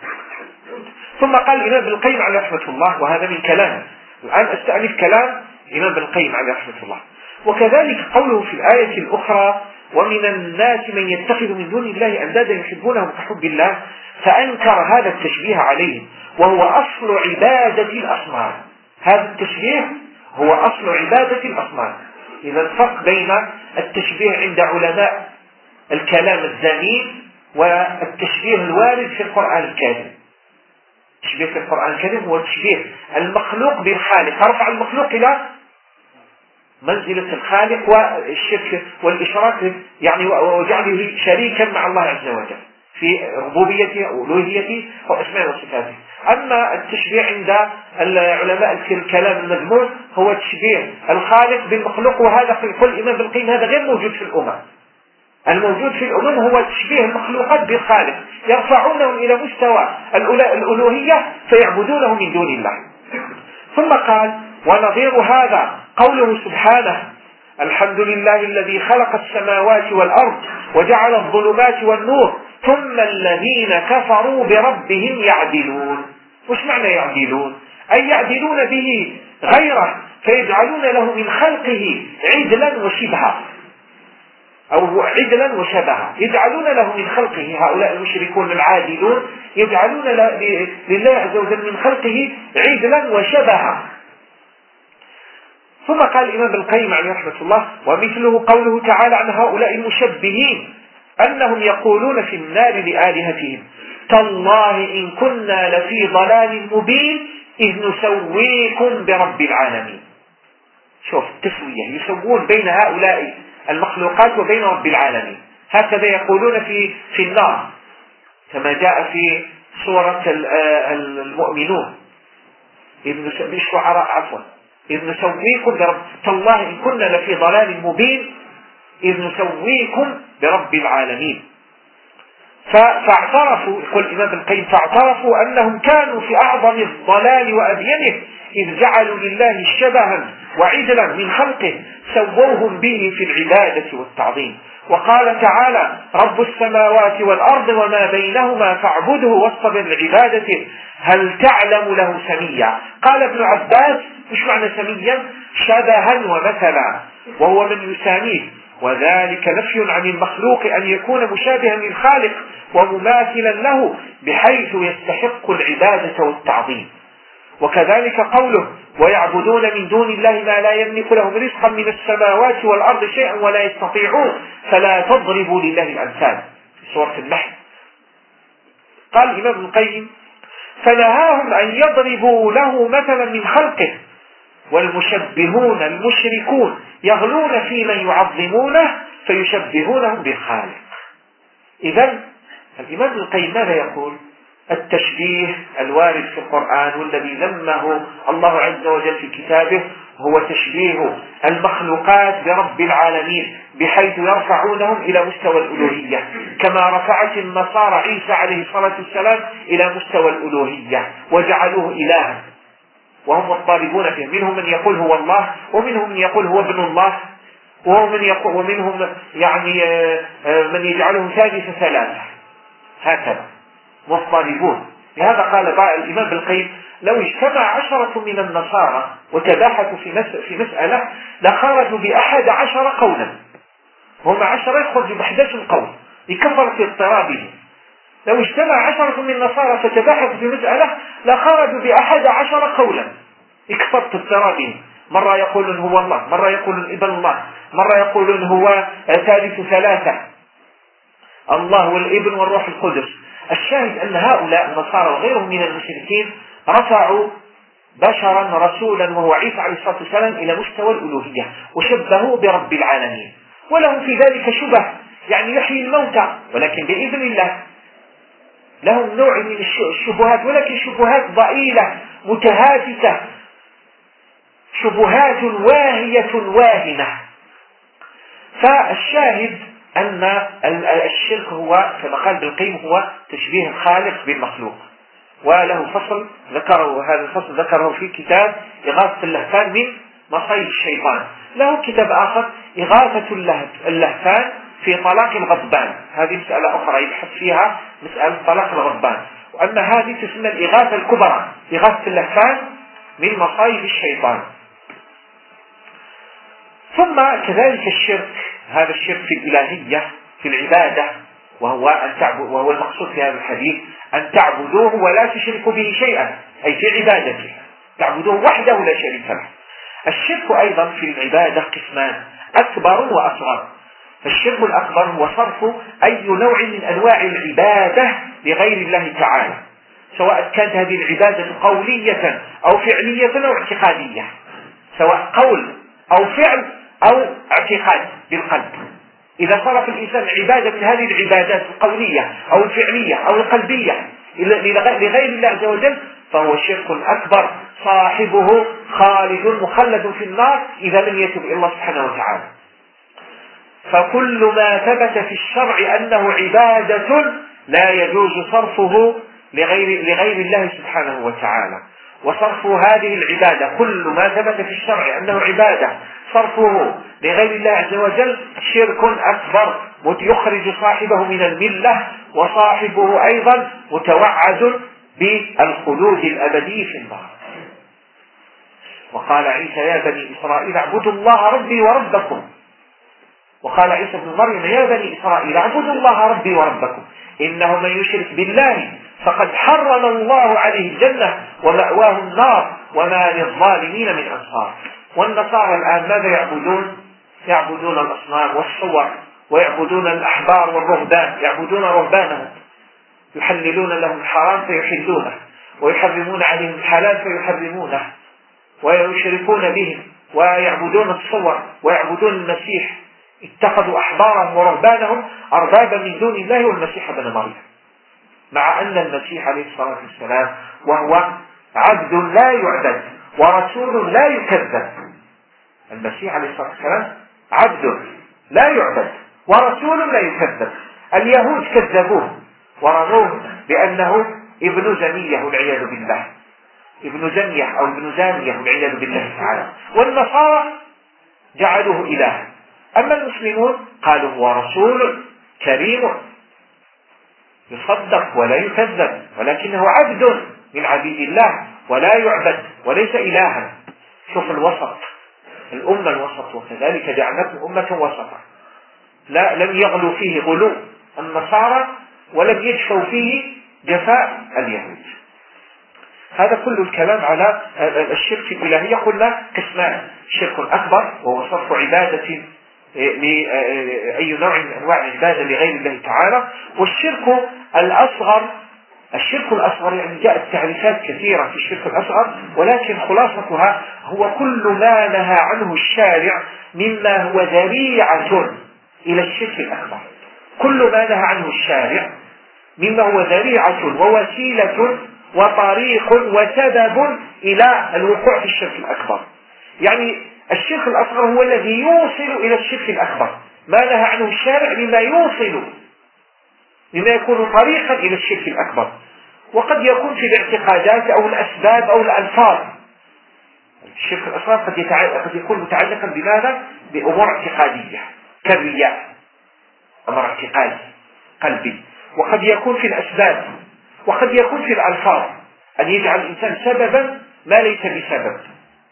Speaker 1: ثم قال الإمام ابن القيم عليه رحمة الله، وهذا من كلام، الآن أستأنف كلام الإمام ابن القيم عليه رحمة الله. وكذلك قوله في الآية الأخرى: ومن الناس من يتخذ من دون الله أندادا يحبونهم كحب الله، فأنكر هذا التشبيه عليهم، وهو أصل عبادة الأصنام. هذا التشبيه هو أصل عبادة الأصنام. إذا الفرق بين التشبيه عند علماء الكلام الذميم والتشبيه الوارد في القرآن الكريم. التشبيه في القرآن الكريم هو تشبيه المخلوق بالخالق، رفع المخلوق إلى منزلة الخالق والشرك والإشراك، يعني وجعله شريكا مع الله عز وجل في ربوبيته أو ألوهيته أو أسماء وصفاته. أما التشبيه عند العلماء الكلام المذموم هو تشبيه الخالق بالمخلوق، وهذا في كل إمام بالقيم هذا غير موجود في الأمم. الموجود في الأمم هو تشبيه المخلوقات بالخالق، يرفعونهم إلى مستوى الألوهية فيعبدونه من دون الله. ثم قال: ونظير هذا قوله سبحانه: الحمد لله الذي خلق السماوات والأرض وجعل الظلمات والنور ثم الذين كفروا بربهم يعدلون. وش معنى يعدلون؟ أي يعدلون به غيره، فيجعلون له من خلقه عدلا وشبها. أو عدلا وشبها، يجعلون له من خلقه، هؤلاء المشركون العادلون يجعلون لله عز وجل من خلقه عدلا وشبها. ثم قال الإمام ابن القيم عليه رحمة الله: ومثله قوله تعالى عن هؤلاء المشبهين أنهم يقولون في النار لآلهتهم: تالله إن كنا لفي ضلال مبين إذ نسويكم برب العالمين. شوف التسوية، يسوون بين هؤلاء المخلوقات وبين رب العالمين، هكذا يقولون في النار كما جاء في سورة المؤمنون الشعراء عفوا: إذ نسويكم برب، تالله إن كنا لفي ضلال مبين إذ نسويكم برب العالمين. فاعترفوا، يقول الإمام ابن القيم: فاعترفوا أنهم كانوا في أعظم الضلال وأبينه إذ جعلوا لله شبها وعدلا من خلقه سووهم به في العبادة والتعظيم. وقال تعالى: رب السماوات والأرض وما بينهما فاعبده واصطبر لعبادته هل تعلم له سميا. قال ابن عباس: مش معنى سميا؟ شبها ومثلا، وهو من يساميه، وذلك نفي عن المخلوق أن يكون مشابها للخالق ومماثلا له بحيث يستحق العبادة والتعظيم. وكذلك قوله: ويعبدون من دون الله ما لا يملك لهم رزقا من السماوات والأرض شيئا ولا يستطيعون فلا تضربوا لله الأمثال في سورة النحل. قال الإمام ابن القيم: فنهاهم أن يضربوا له مثلا من خلقه، والمشبهون المشركون يغلون في من يعظمونه فيشبهونهم بالخالق. إذن الإمام ابن القيم ماذا يقول؟ التشبيه الوارد في القرآن والذي ذمه الله عز وجل في كتابه هو تشبيه المخلوقات برب العالمين، بحيث يرفعونهم إلى مستوى الألوهية كما رفعت النصارى عيسى عليه الصلاة والسلام إلى مستوى الألوهية وجعلوه إلها، وهم مضطربون فيه، منهم من يقول هو الله، ومنهم من يقول هو ابن الله، ومنهم يعني من يجعله ثالث ثلاثة، هكذا مضطربون. لهذا قال الإمام ابن القيم: لو اجتمع 10 من النصارى وتباحثوا في مسألة لخرجوا ب11 قولا، هم 10 يخرجوا ب11 قول يكفر في اضطرابه. لو اجتمع 10 من النصارى فتباحثوا في مسألة لخرجوا ب11 قولا يكفر في اضطرابه، مرة يقولون هو الله، مرة يقولون ابن الله، مرة يقولون هو ثالث ثلاثة، الله والابن والروح القدس. الشاهد أن هؤلاء النصارى وغيرهم من المشركين رفعوا بشرا رسولا وهو عيسى عليه الصلاة والسلام إلى مستوى الألوهية وشبهوه برب العالمين، ولهم في ذلك شبه، يعني يحيي الموتى ولكن بإذن الله. لهم نوع من الشبهات، ولكن شبهات ضئيلة متهافته، شبهات واهية واهنة. فالشاهد أن الشرك هو كما قال ابن القيم هو تشبيه الخالق بالمخلوق، وله فصل ذكره، هذا الفصل ذكره في كتاب إغاثة اللهفان من مصايد الشيطان. له كتاب آخر إغاثة اللهفان في طلاق الغضبان، هذه مسألة أخرى يبحث فيها مسألة طلاق الغضبان، وأما هذه تسمى الإغاثة الكبرى، إغاثة اللهفان من مصايد الشيطان. ثم كذلك الشرك، هذا الشرك في الإلهية في العبادة، وهو المقصود في هذا الحديث أن تعبدوه ولا تشركوا به شيئا، أي في عبادته تعبدوه وحده لا شريك له. الشرك أيضا في العبادة قسمان: أكبر وأصغر. فالشرك الأكبر هو صرف أي نوع من أنواع العبادة لغير الله تعالى، سواء كانت هذه العبادة قولية أو فعلية أو اعتقادية، سواء قول أو فعل أو اعتقاد بالقلب. إذا صرف الإنسان عبادة من هذه العبادات القولية أو الفعلية أو القلبية لغير الله عز وجل فهو شرك أكبر، صاحبه خالد مخلد في النار إذا لم يتب إلى الله سبحانه وتعالى. فكل ما ثبت في الشرع أنه عبادة لا يجوز صرفه لغير الله سبحانه وتعالى. وصرف هذه العبادة، كل ما ثبت في الشرع أنه عبادة صرفه لغير الله عز وجل شرك أكبر يخرج صاحبه من الملة، وصاحبه أيضا متوعد بالخلود الأبدي في النار. وقال عيسى: يا بني إسرائيل اعبدوا الله ربي وربكم. وقال عيسى بن مريم يا بني إسرائيل اعبدوا الله ربي وربكم إنه من يشرك بالله فقد حرم الله عليه الجنة ومأواه النار وما للظالمين من أنصار. والنصارى الآن ماذا يعبدون؟ يعبدون الأصنام والصور، ويعبدون الأحبار والرهبان، يعبدون رهبانهم، يحللون لهم الحرام فيحلونه، ويحرمون عليهم الحلال فيحرمونه، ويشركون بهم، ويعبدون الصور، ويعبدون المسيح. اتخذوا أحبارهم ورهبانهم أربابا من دون الله والمسيح ابن مريم، مع أن المسيح عليه الصلاة والسلام وهو عبد لا يعبد ورسول لا يكذب. المسيح عليه الصلاة والسلام عبد لا يعبد ورسول لا يكذب. اليهود كذبوه ورموه بأنه ابن زنية والعياذ بالله، ابن زنية أو ابن زانية والعياذ بالله تعالى. والنصارى جعلوه إله. أما المسلمون قالوا هو رسول كريم يصدق ولا يكذب، ولكنه عبد من عبيد الله ولا يعبد وليس إلها. شوف الوسط، الأمة الوسط، وكذلك جعلناكم أمة وسطا. لم يغلوا فيه غلو النصارى ولم يجفوا فيه جفاء اليهود. هذا كل الكلام على الشرك الإلهي. قلنا قسمان: شرك أكبر وهو صرف عبادة لأي نوع من أنواع العبادة لغير الله تعالى، والشرك الأصغر. الشرك الأصغر يعني جاءت تعريفات كثيرة في الشرك الأصغر، ولكن خلاصتها هو كل ما نهى عنه الشارع مما هو ذريعة إلى الشرك الأكبر. كل ما نهى عنه الشارع مما هو ذريعة ووسيلة وطريق وسبب إلى الوقوع في الشرك الأكبر. يعني الشرك الأصغر هو الذي يوصل إلى الشرك الأكبر، ما نهى عنه الشارع مما يوصل، مما يكون طريقا إلى الشرك الأكبر. وقد يكون في الاعتقادات أو الأسباب أو الألفاظ. الشرك الأصغر قد يكون متعلقا بماذا؟ بأمور اعتقادية كالرياء، أمر اعتقادي قلبي. وقد يكون في الأسباب، وقد يكون في الألفاظ، أن يجعل الإنسان سببا ما ليس بسبب.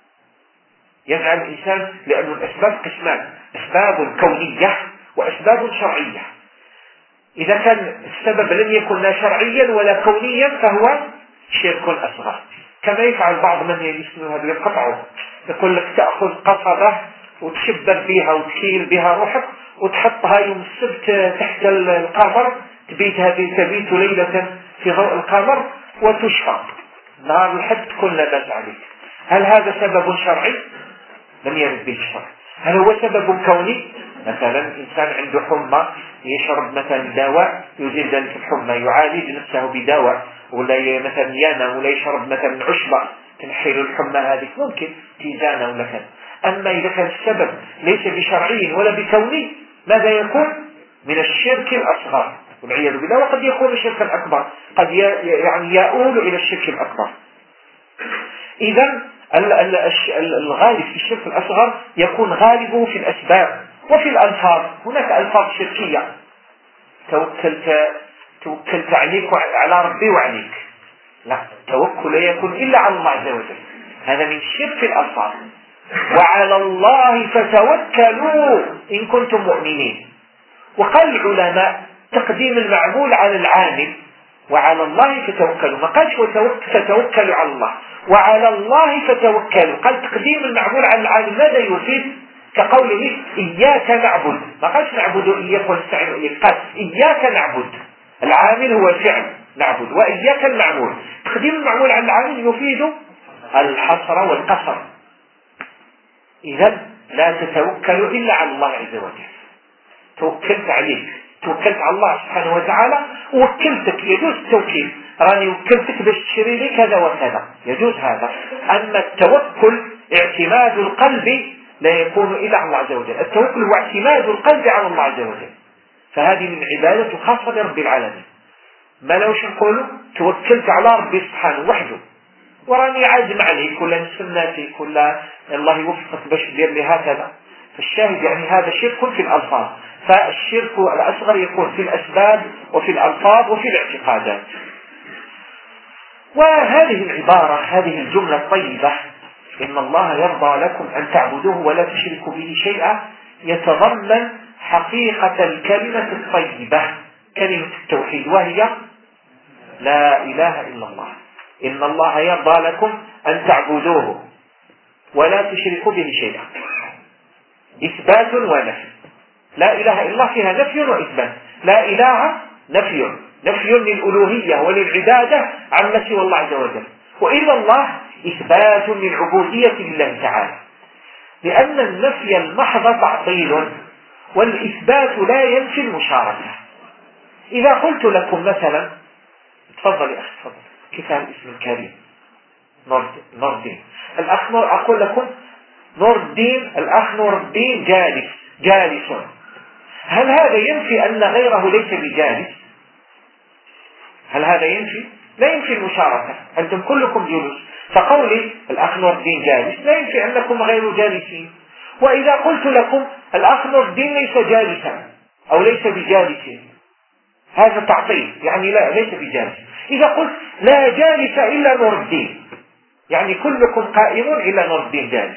Speaker 1: يجعل الإنسان، لأن الأسباب قسمان: أسباب كونية وأسباب شرعية. إذا كان السبب لم يكن لا شرعيا ولا كونيا فهو شرك أصغر، كما يفعل بعض من يسمى هذا يقطعه، يقول لك تأخذ قصبة وتشبك بها وتكيل بها روحك وتحطها يوم السبت تحت القمر، تبيت ليلة في ضوء القمر وتشفق، نهار الحد تكون لا بأس عليك. هل هذا سبب شرعي؟ لم يرد به الشرع. هل هو سبب كوني؟ مثلا إنسان عنده حمى يشرب مثلا دواء يزيل ذلك الحمى، يعالج نفسه بدواء، ولا مثلا ينام ولا يشرب مثلا عشبة تنحي له الحمى، هذه ممكن تيزانة ولا كذا. أما إذا كان السبب ليس بشرعي ولا بكوني ماذا يكون؟ من الشرك الأصغر والعياذ بالله. وقد يكون الشرك الأكبر، قد يعني يؤول إلى الشرك الأكبر. إذا الغالب في الشرك الأصغر يكون غالبه في الأسباب وفي الألفاظ. هناك ألفاظ شركية: توكلت عليك وعلى ربي وعليك. لا، التوكل لا يكون إلا على الله عز وجل، هذا من شرك الألفاظ. وعلى الله فتوكلوا إن كنتم مؤمنين. وقال العلماء تقديم المعمول على العامل، وعلى الله فتوكلوا، ما قالش فتوكلوا على الله، وعلى الله فتوكلوا. قال تقديم المعمول على العامل ماذا يفيد؟ كقوله إياك نعبد، ما قالش نعبد إياك ونستعين إياك، قال إياك نعبد، العامل هو الفعل نعبد، وإياك المعمول. تقديم المعمول على العامل يفيد الحصر والقصر. إذا لا تتوكلوا إلا على الله عز وجل. توكلت عليك، توكلت على الله سبحانه وتعالى، وكلتك، يجوز التوكيل، راني وكلتك باش تشري لي كذا وكذا، يجوز هذا. أما التوكل اعتماد القلب لا يكون إلا على الله عز وجل. التوكل هو اعتماد القلب على الله عز وجل، فهذه من عبادة خاصة برب العالمين. ما لوش نقولوا توكلت على ربي سبحانه وحده وراني عازم عليك ولا نسناتك ولا الله يوفقك باش دير لي هكذا. فالشاهد يعني هذا شرك في الألفاظ. فالشرك الأصغر يكون في الأسباب وفي الألفاظ وفي الاعتقادات. وهذه العبارة، هذه الجملة الطيبة: إن الله يرضى لكم أن تعبدوه ولا تشركوا به شيئا، يتضمن حقيقة الكلمة الطيبة، كلمة التوحيد، وهي لا إله إلا الله. إن الله يرضى لكم أن تعبدوه ولا تشركوا به شيئا. إثبات ونفي. لا إله إلا الله فيها نفي وإثبات. لا إله نفي للألوهية وللعبادة عما سوى الله عز وجل، وإلا الله إثبات للعبودية لله تعالى، لأن النفي المحض تعطيل، والإثبات لا ينفي المشاركة. إذا قلت لكم مثلا، تفضل يا أخي تفضل، كيف الاسم الكريم؟ نور الدين. الأخ نور، أقول لكم نور الدين، الأخ نور الدين جالس. هل هذا ينفي أن غيره ليس بجالس؟ هل هذا ينفي؟ لا ينفي المشاركة، أنتم كلكم جلوس، فقولي الأخ نور الدين جالس لا ينفي أنكم غير جالسين. وإذا قلت لكم الأخ نور الدين ليس جالسا أو ليس بجالس، هذا تعطيل، يعني ليس بجالس. إذا قلت لا جالس إلا نور الدين، يعني كلكم قائمون إلا نور الدين جالس.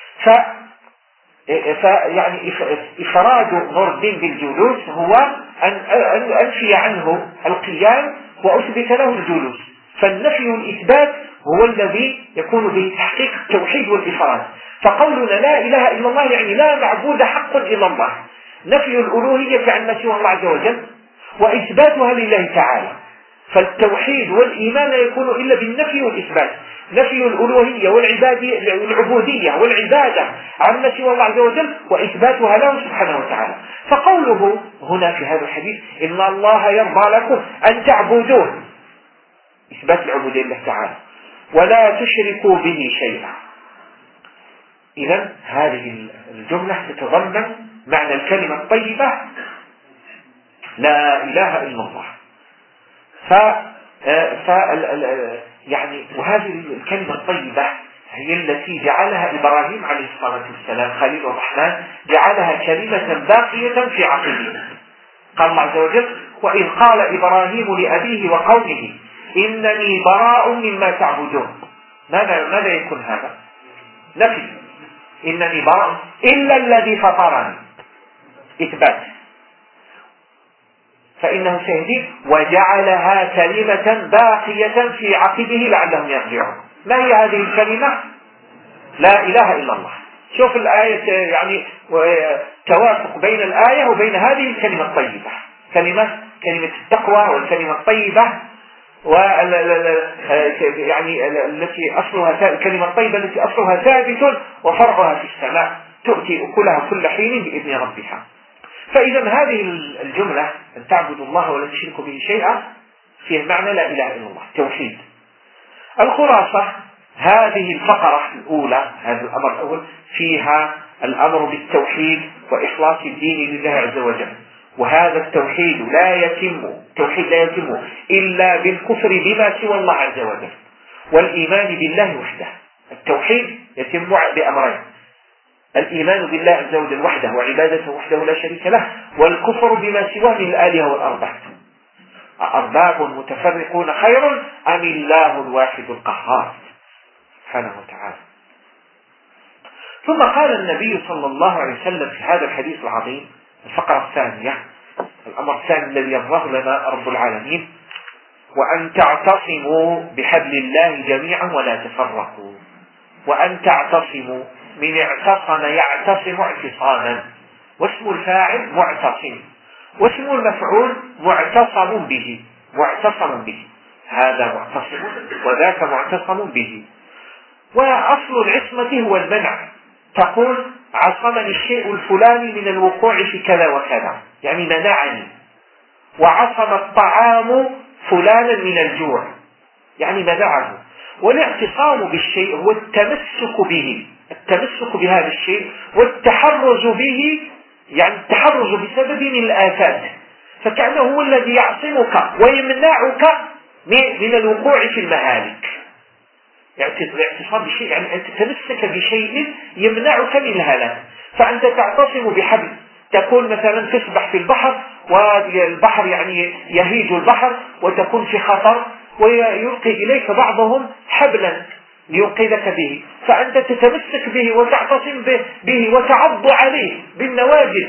Speaker 1: يعني إفراد نور الدين بالجلوس هو أن أنفي عنه القيام وأثبت له الجلوس. فالنفي والإثبات هو الذي يكون به تحقيق التوحيد والإفراد. فقولنا لا إله إلا الله يعني لا معبود حق إلا الله، نفي الألوهية عن ما سوى الله عز وجل وإثباتها لله تعالى. فالتوحيد والإيمان لا يكون إلا بالنفي والإثبات، نفي الألوهية والعبودية والعبادة عما سوى الله عز وجل وإثباتها له سبحانه وتعالى. فقوله هنا في هذا الحديث إن الله يرضى لكم أن تعبدوه، إثبات العبودية لله تعالى، ولا تشركوا به شيئا. إذن هذه الجملة تتضمن معنى الكلمة الطيبة لا إله إلا الله. يعني وهذه الكلمة الطيبة هي التي جعلها إبراهيم عليه الصلاة والسلام خليل الرحمن، جعلها كلمة باقية في عقله. قال الله عز وجل وإذ قال إبراهيم لأبيه وقومه إنني براء مما تعبدون. ماذا يكون هذا؟ نفي. إنني براء إلا الذي فطرني، إثبات، فإنه سيهديه، وجعلها كلمة باقية في عقبه لعلهم يرجعون. ما هي هذه الكلمة؟ لا إله إلا الله. شوف الآية، يعني توافق بين الآية وبين هذه الكلمة الطيبة، كلمة التقوى والكلمة الطيبة، يعني التي أصلها الكلمة الطيبة التي أصلها ثابت وفرعها في السماء تؤتي أكلها كل حين بإذن ربها. فإذا هذه الجملة أن تعبدوا الله ولا تشركوا به شيئا فيه معنى لا إله إلا الله، توحيد. الخلاصة هذه الفقرة الأولى، هذا الأمر الأول فيها الأمر بالتوحيد وإخلاص الدين لله عز وجل، وهذا التوحيد لا يتم إلا بالكفر بما سوى الله عز وجل والإيمان بالله وحده. التوحيد يتم بأمرين: الإيمان بالله عز وجل وحده وعبادته وحده لا شريك له، والكفر بما سواه من الآلهة والأرباب. أأرباب متفرقون خير أم الله الواحد القهار سبحانه وتعالى. ثم قال النبي صلى الله عليه وسلم في هذا الحديث العظيم الفقرة الثانية، الأمر الثاني الذي يرضاه لنا رب العالمين: وأن تعتصموا بحبل الله جميعا ولا تفرقوا. وأن تعتصموا، من اعتصم يعتصم اعتصاما، واسم الفاعل معتصم، واسم المفعول معتصم به، هذا معتصم وذاك معتصم به. وأصل العصمة هو المنع، تقول عصمني الشيء الفلاني من الوقوع في كذا وكذا، يعني منعني. وعصم الطعام فلانا من الجوع، يعني منعه. والاعتصام بالشيء هو التمسك بهذا الشيء والتحرز به، يعني التحرز بسبب من الآفات، فكأنه هو الذي يعصمك ويمنعك من الوقوع في المهالك. الاعتصام بالشيء يعني أن تتمسك بشيء يمنعك من الهلاك. فأنت تعتصم بحبل، تكون مثلا تسبح في البحر والبحر يعني يهيج البحر وتكون في خطر، ويلقي إليك بعضهم حبلا لينقذك به، فأنت تتمسك به وتعتصم به وتعض عليه بالنواجذ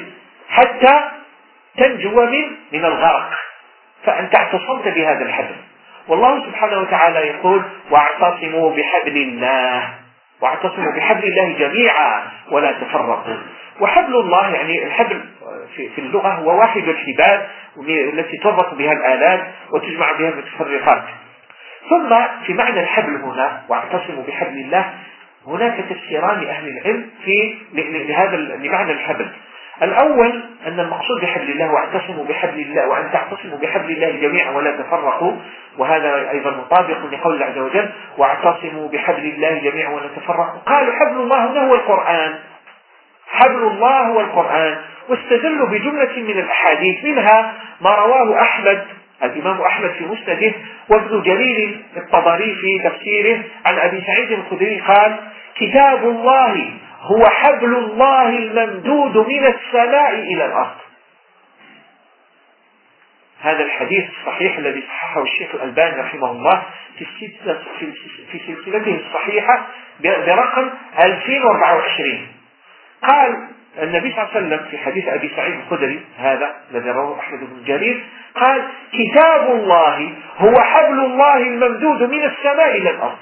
Speaker 1: حتى تنجو من الغرق، فأنت اعتصمت بهذا الحبل. والله سبحانه وتعالى يقول واعتصموا بحبل الله، واعتصموا بحبل الله جميعا ولا تفرقوا. وحبل الله يعني الحبل في اللغة هو واحد الحبال التي تربط بها الآلات وتجمع بها المتفرقات. ثم في معنى الحبل هنا واعتصموا بحبل الله هناك تفسيران لأهل العلم لمعنى الحبل. الأول أن المقصود بحبل الله واعتصموا بحبل الله وأن تعتصموا بحبل الله جميعا ولا تفرقوا، وهذا أيضا مطابق لقول الله عز وجل واعتصموا بحبل الله جميعا ولا تفرقوا. قالوا حبل الله هنا هو القرآن، حبل الله هو القرآن، واستدلوا بجملة من الأحاديث منها ما رواه أحمد الإمام أحمد في مسنده وابن جرير الطبري في تفسيره عن أبي سعيد الخدري قال كتاب الله هو حبل الله الممدود من السماء إلى الأرض. هذا الحديث الصحيح الذي صححه الشيخ الألباني رحمه الله في سلسلته الصحيحة برقم 2024. قال النبي صلى الله عليه وسلم في حديث أبي سعيد الخدري هذا الذي رواه أحمد بن جرير قال كتاب الله هو حبل الله الممدود من السماء إلى الأرض.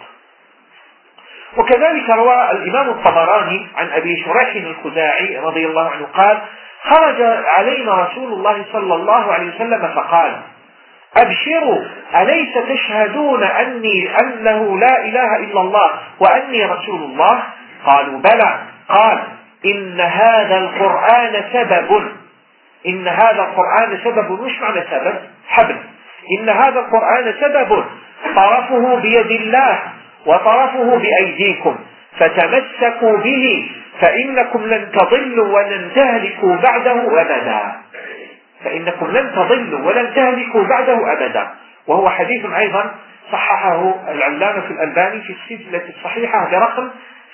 Speaker 1: وكذلك روى الإمام الطبراني عن أبي شريح الخزاعي رضي الله عنه قال خرج علينا رسول الله صلى الله عليه وسلم فقال أبشروا أليس تشهدون أنه لا إله إلا الله وأني رسول الله؟ قالوا بلى. قال إن هذا القرآن سبب مش معنى سبب حبل، إن هذا القرآن سبب طرفه بيد الله وطرفه بأيديكم فتمسكوا به فإنكم لن تضلوا ولن تهلكوا بعده أبدا. فإنكم لن تضلوا ولن تهلكوا بعده أبدا. وهو حديث أيضا صححه العلامة الألباني في السلسلة الصحيحة برقم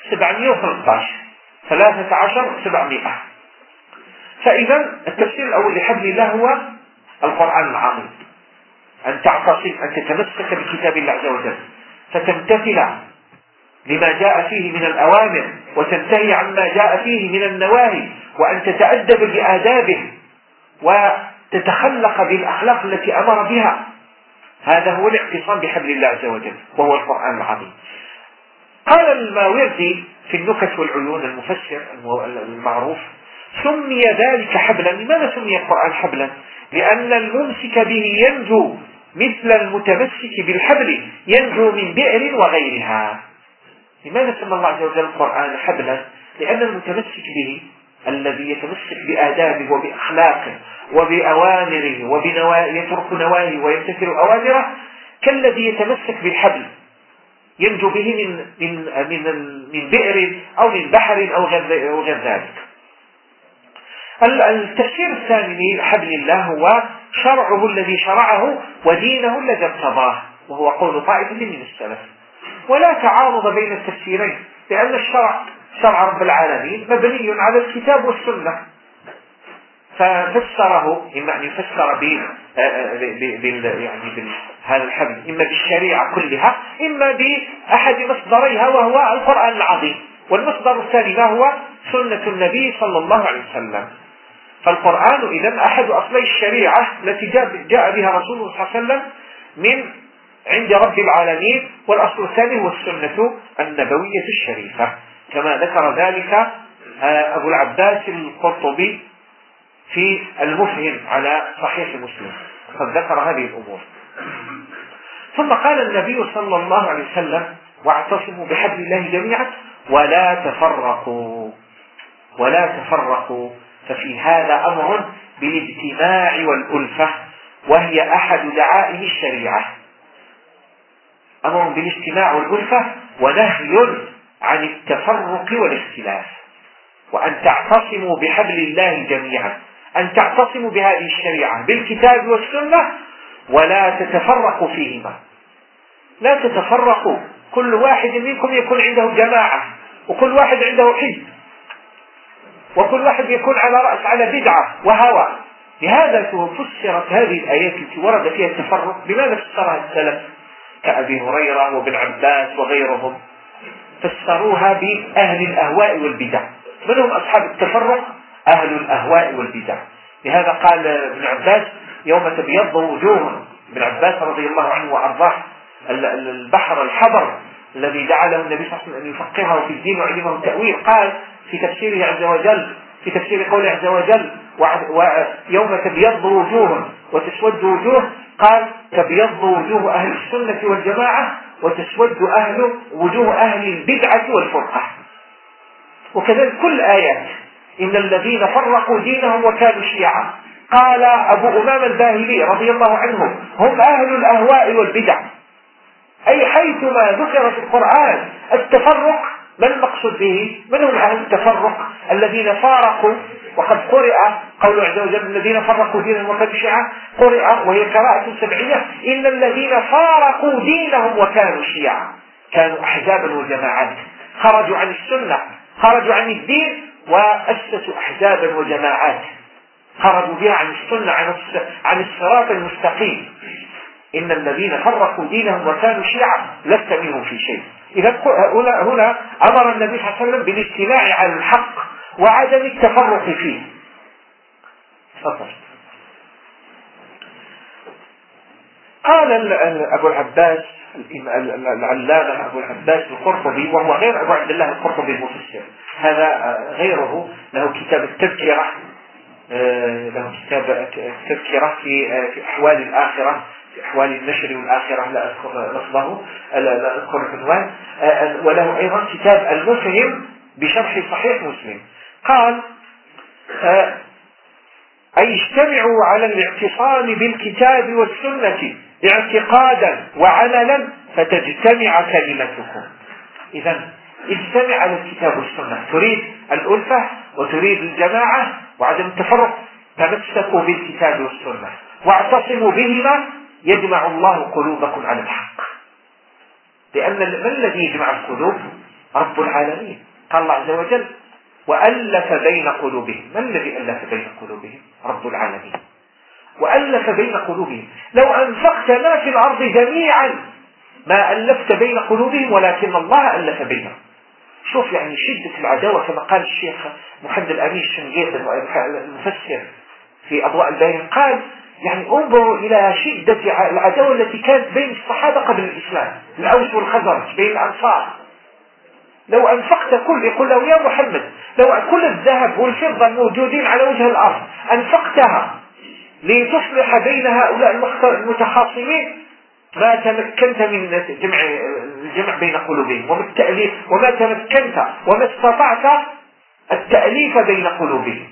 Speaker 1: 713. فإذا التفسير الأول لحبل الله هو القرآن العظيم، أن تعتصم أن تتمسك بكتاب الله عز وجل فتمتثل لما جاء فيه من الأوامر وتنتهي عما جاء فيه من النواهي، وأن تتأدب بآدابه وتتخلق بالأخلاق التي أمر بها. هذا هو الاعتصام بحبل الله عز وجل وهو القرآن العظيم. قال الماوردي في النكت والعيون المفسر المعروف سمي ذلك حبلا. لماذا سمي القرآن حبلا؟ لأن الممسك به ينجو مثل المتمسك بالحبل ينجو من بئر وغيرها. لماذا سمى الله عز وجل القرآن حبلا؟ لأن المتمسك به الذي يتمسك بآدابه وبأخلاقه وبأوامره يترك نواهيه ويمتثل أوامره كالذي يتمسك بالحبل ينجو به من بئر أو من بحر أو غير ذلك. التفسير الثاني لحبل الله هو شرعه الذي شرعه ودينه الذي ارتضاه، وهو قول طائفة من السلف. ولا تعارض بين التفسيرين، لأن شرع رب العالمين مبني على الكتاب والسنة، ففسره إما أن يفسر هذا الحبل إما بالشريعة كلها إما بأحد مصدريها وهو القرآن العظيم، والمصدر الثاني ما هو سنة النبي صلى الله عليه وسلم. فالقرآن إذن أحد أصلي الشريعة التي جاء بها رسول الله صلى الله عليه وسلم من عند رب العالمين، والأصل الثاني هو السنة النبوية الشريفة كما ذكر ذلك أبو العباس القرطبي في المفهم على صحيح مسلم، قد ذكر هذه الأمور. ثم قال النبي صلى الله عليه وسلم واعتصموا بحبل الله جميعا ولا تفرقوا. ففي هذا أمر بالاجتماع والألفة، وهي أحد دعائم الشريعة. أمر بالاجتماع والألفة ونهي عن التفرق والاختلاف. وأن تعتصموا بحبل الله جميعا، أن تعتصموا بهذه الشريعة بالكتاب والسنة ولا تتفرقوا فيهما. لا تتفرقوا، كل واحد منكم يكون عنده جماعة، وكل واحد عنده حزب، وكل واحد يكون على بدعة وهوى. لهذا فسرت هذه الآيات التي ورد فيها التفرق. لماذا فسرها السلف كأبي هريرة وابن عباس وغيرهم؟ فسروها بأهل الأهواء والبدع. من هم أصحاب التفرق؟ أهل الأهواء والبدع. لهذا قال ابن عباس يوم تبيض وجوه، ابن عباس رضي الله عنه وأرضاه البحر الحبر الذي دعا له النبي صلى الله عليه وسلم أن يفقهه في الدين وعلمه التأويل، قال في تفسيره عز وجل، في تفسير قوله عز وجل ويوم تبيض وجوه وتسود وجوه، قال تبيض وجوه أهل السنة والجماعة وتسود وجوه أهل البدعة والفرقة. وكذلك كل آيات إن الذين فرقوا دينهم وكانوا شيعا، قال أبو أمامة الباهلي رضي الله عنه هم أهل الأهواء والبدع، أي حيثما ذكر في القرآن التفرق ما المقصود به؟ من هم أهل التفرق؟ الذين فارقوا، وقد قرئ قول عز وجل الذين فرقوا دينهم وكانوا شيعا، قرئ وهي قراءة سبعية إن الذين فارقوا دينهم وكانوا شيعا، كانوا أحزابا وجماعات، خرجوا عن السنة، خرجوا عن الدين وأسسوا أحزابا وجماعات خرجوا بها عن السنة، عن الصراط المستقيم. إن الذين فرقوا دينهم وكانوا شيعا لست منهم في شيء. إذا هنا أمر النبي صلى الله عليه وسلم بالاجتماع على الحق وعدم التفرق فيه. تفضل. قال أبو العباس العلامة أبو العباس القرطبي، وهو غير أبو عبد الله القرطبي المفسر، هذا غيره، له كتاب التذكرة، له كتاب التذكرة في أحوال الآخرة، في أحوال النشر والآخرة، لا أذكر لفظه، لا أذكر العنوان، وله أيضا كتاب المفهم بشرح صحيح مسلم. قال أي اجتمعوا على الاعتصام بالكتاب والسنة اعتقادا وعملا فتجتمع كلمتكم. إذن اجتمع على الكتاب والسنة، تريد الألفة وتريد الجماعة وعدم التفرق، تمسكوا بالكتاب والسنة واعتصموا بهما يجمع الله قلوبكم على الحق. لأن ما الذي يجمع القلوب؟ رب العالمين. قال الله عز وجل وألف بين قلوبهم. ما الذي ألف بين قلوبهم؟ رب العالمين. وألف بين قلوبهم. لو أنفقت ما في الأرض جميعا ما ألفت بين قلوبهم ولكن الله ألف بينهم. شوف يعني شدة العداوة، كما قال الشيخ محمد الأمين الشنقيطي المفسر في أضواء البيان، قال يعني انظروا إلى شدة العداوة التي كانت بين الصحابة قبل الإسلام، الأوس والخزرج، بين الأنصار. لو أنفقت يقول له يا محمد لو كل الذهب والفضة الموجودين على وجه الأرض أنفقتها لتصلح بين هؤلاء المتخاصمين ما تمكنت من الجمع بين قلوبهم وبالتأليف، وما تمكنت وما استطعت التأليف بين قلوبهم.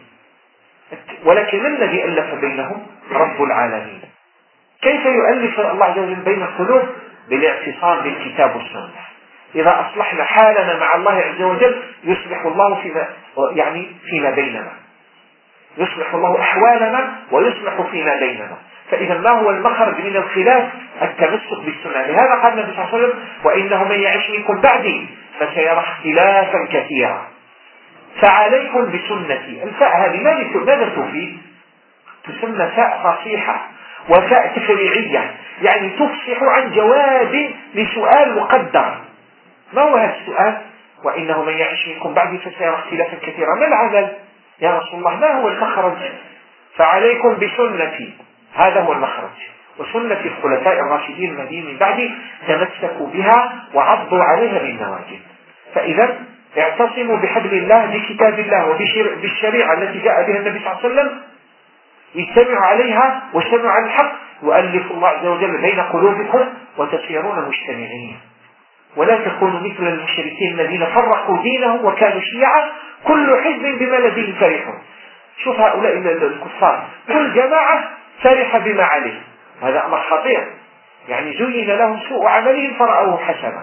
Speaker 1: ولكن الذي ألف بينهم رب العالمين. كيف يؤلف الله عز وجل بين القلوب؟ بالاعتصام بالكتاب والسنة. إذا أصلحنا حالنا مع الله عز وجل يصلح الله فيما بيننا، يصلح الله أحوالنا ويصلح فيما بيننا. فإذا ما هو المخرج من الخلاف؟ التمسك بالسنة. لهذا قال النبي صلى الله عليه وسلم وإنه من يعش منكم بعدي فسيرى اختلافا كثيرا فعليكم بسنتي. الفاء هذه ماذا تفيد؟ تسمى فاء فصيحة وفاء تفريعية، يعني تفصح عن جواب لسؤال مقدر. ما هو هذا السؤال؟ وإنه من يعش منكم بعدي فسيرى اختلافا كثيرا. ما العمل يا رسول الله؟ ما هو المخرج؟ فعليكم بسنتي، هذا هو المخرج، وسنة الخلفاء الراشدين المهديين من بعدي تمسكوا بها وعضوا عليها بالنواجذ. فإذا اعتصموا بحبل الله، بكتاب الله وبالشريعة التي جاء بها النبي صلى الله عليه وسلم، اجتمعوا عليها واجتمعوا على الحق، يؤلف الله عز وجل بين قلوبكم وتصيرون مجتمعين. ولا تكونوا مثل المشركين الذين فرقوا دينهم وكانوا شيعا كل حزب بما لديهم فرحون. شوف هؤلاء الكفار كل جماعة فرح بما عليه، هذا أمر خطير. يعني زين لهم سوء عملهم فرأوه حسنا.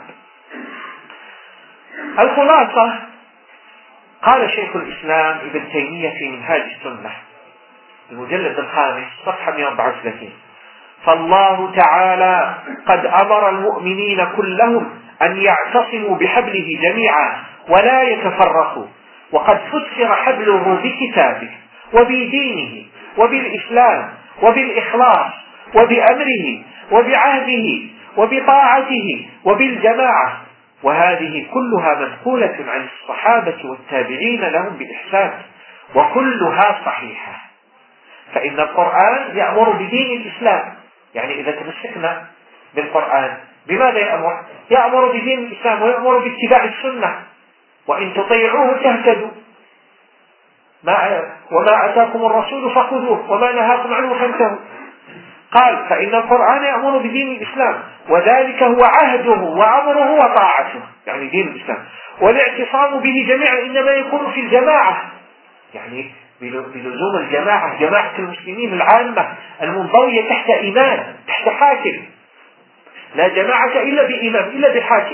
Speaker 1: الخلاصة قال شيخ الإسلام ابن تيمية في منهاج السنة المجلد الخامس صفحة 134 فالله تعالى قد أمر المؤمنين كلهم أن يعتصموا بحبله جميعا ولا يتفرقوا، وقد فسر حبله بكتابه وبدينه وبالإسلام وبالإخلاص وبأمره وبعهده وبطاعته وبالجماعة، وهذه كلها منقولة عن الصحابة والتابعين لهم بإحسان، وكلها صحيحة. فإن القرآن يأمر بدين الإسلام، يعني إذا تمسكنا بالقرآن بماذا يأمر؟ يأمر بدين الإسلام ويأمر باتباع السنة، وإن تطيعوه تهتدوا، وما أتاكم الرسول فخذوه وما نهاكم عنه فانتهوا. قال فإن القرآن يأمر بدين الإسلام، وذلك هو عهده وأمره وطاعته، يعني دين الإسلام. والاعتصام به جميعا إنما يكون في الجماعة، يعني بلزوم الجماعة، جماعة المسلمين العامة المنضوية تحت إمام، تحت حاكم. لا جماعة إلا بإمام، إلا بحاكم.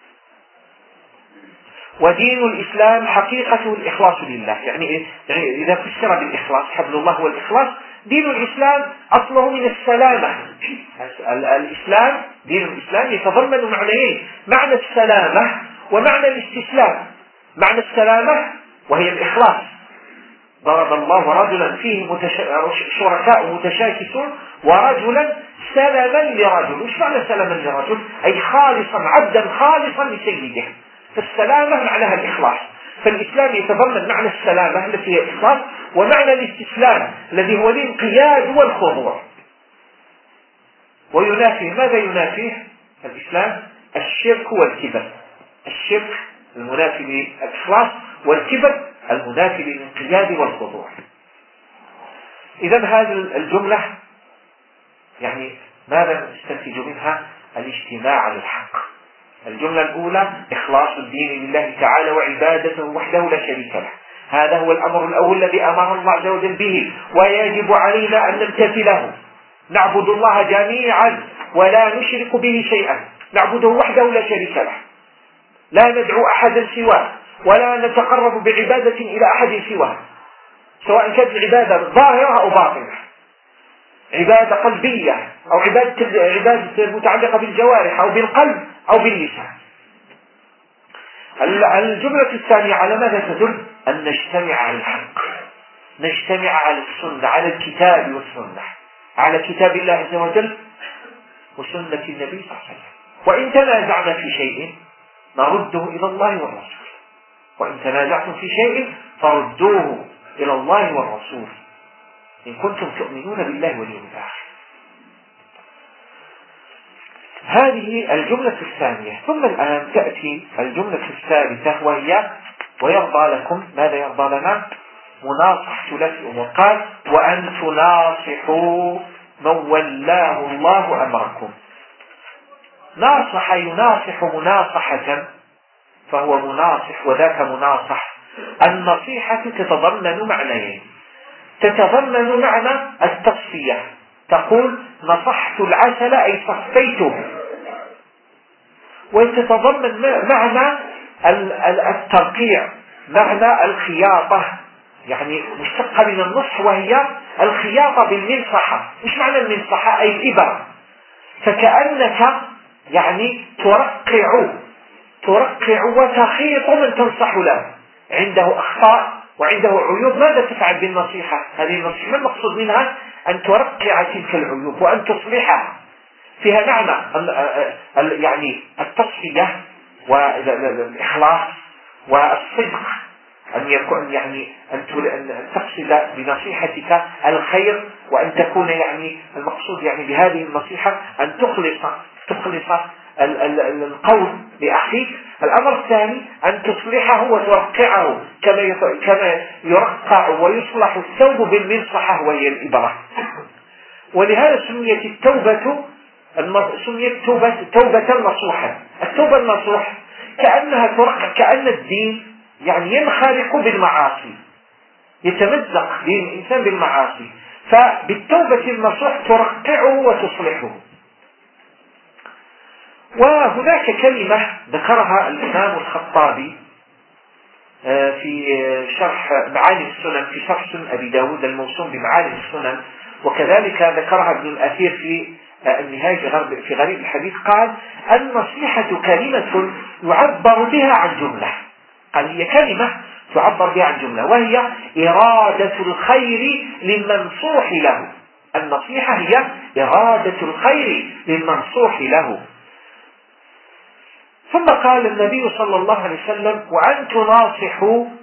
Speaker 1: ودين الإسلام حقيقته الإخلاص لله، يعني إذا فسر بالإخلاص، حبل الله والإخلاص. دين الإسلام أصله من السلامة. الإسلام، دين الإسلام يتضمن معنيين: معنى السلامة ومعنى الاستسلام. معنى السلامة وهي الإخلاص. ضرب الله رجلا فيه شركاء متشاكسون ورجلا سلما لرجل. وش معنى سلما لرجل؟ أي خالصا، عبدا خالصا لسيده. فالسلامة معناها الإخلاص. فالإسلام يتضمن معنى السلامة التي هي الإخلاص، ومعنى الاستسلام الذي هو الانقياد والخضوع. وينافيه، ماذا ينافيه الإسلام؟ الشرك والكبر. الشرك المنافي للإخلاص، والكبر المنافي للانقياد والخضوع. إذن هذه الجملة يعني ماذا نستنتج منها؟ الاجتماع على الحق. الجملة الأولى: إخلاص الدين لله تعالى وعبادته وحده لا شريك له. هذا هو الأمر الأول الذي أمر الله عز وجل به، ويجب علينا أن نمتثله. نعبد الله جميعا ولا نشرك به شيئا، نعبده وحده لا شريك له، لا ندعو أحدا سواه، ولا نتقرب بعبادة إلى أحد سواه، سواء كانت العبادة ظاهرة أو باطنة، عبادة قلبية أو عبادة متعلقة بالجوارح أو بالقلب أو باللسان. الجملة الثانية على ماذا تدل؟ أن نجتمع على الحق، نجتمع على السنة، على الكتاب والسنة، على كتاب الله عز وجل وسنة النبي صلى الله عليه وسلم. وإن تنازعنا في شيء نرده إلى الله والرسول، وإن تنازعتم في شيء فردوه إلى الله والرسول إن كنتم تؤمنون بالله واليوم الآخر. هذه الجملة الثانية. ثم الآن تأتي الجملة الثالثة، وهي: ويرضى لكم. ماذا يرضى لنا؟ مناصح ثلاث أمور. قال: وأن تناصحوا من ولاه الله أمركم. ناصح يناصح مناصحة فهو مناصح، وذاك مناصح. النصيحة تتضمن معنيين: تتضمن معنى التصفية، تقول نصحت العسل أي صفيته، وتتضمن معنى الترقيع، معنى الخياطة، يعني مشتقة من النصح، وهي الخياطة بالمنصحة. مش معنى المنصحة؟ أي الإبرة. فكأنك يعني ترقع وتخيط من تنصح له، عنده أخطاء وعنده عيوب. ماذا تفعل بالنصيحة؟ هذه النصيحة المقصود منها أن ترقع تلك العيوب وأن تصلحها. فيها معنى يعني التصفية والإخلاص والصدق، أن يكون يعني أن تقصد بنصيحتك الخير، وأن تكون يعني المقصود يعني بهذه النصيحة أن تخلص القول لأخيك. الأمر الثاني أن تصلحه وترقعه كما يرقع ويصلح الثوب بالمنصحة وهي الإبرة. ولهذا سميت التوبة توبة نصوحا. التوبة النصوح كأنها ترقع، كأن الدين يعني ينخرق بالمعاصي، يتمزق دين الإنسان بالمعاصي، فبالتوبة النصوح ترقعه وتصلحه. وهناك كلمة ذكرها الإمام الخطابي في شرح معالم السنن، في شرح سنن أبي داود الموسوم بمعالم السنن، وكذلك ذكرها ابن الأثير في النهاية في غريب الحديث. قال: النصيحة كلمة يعبر بها عن جملة. قال: هي كلمة تعبر بها عن جملة، وهي إرادة الخير للمنصوح له. النصيحة هي إرادة الخير للمنصوح له. ثم قال النبي صلى الله عليه وسلم: وأن تناصحوا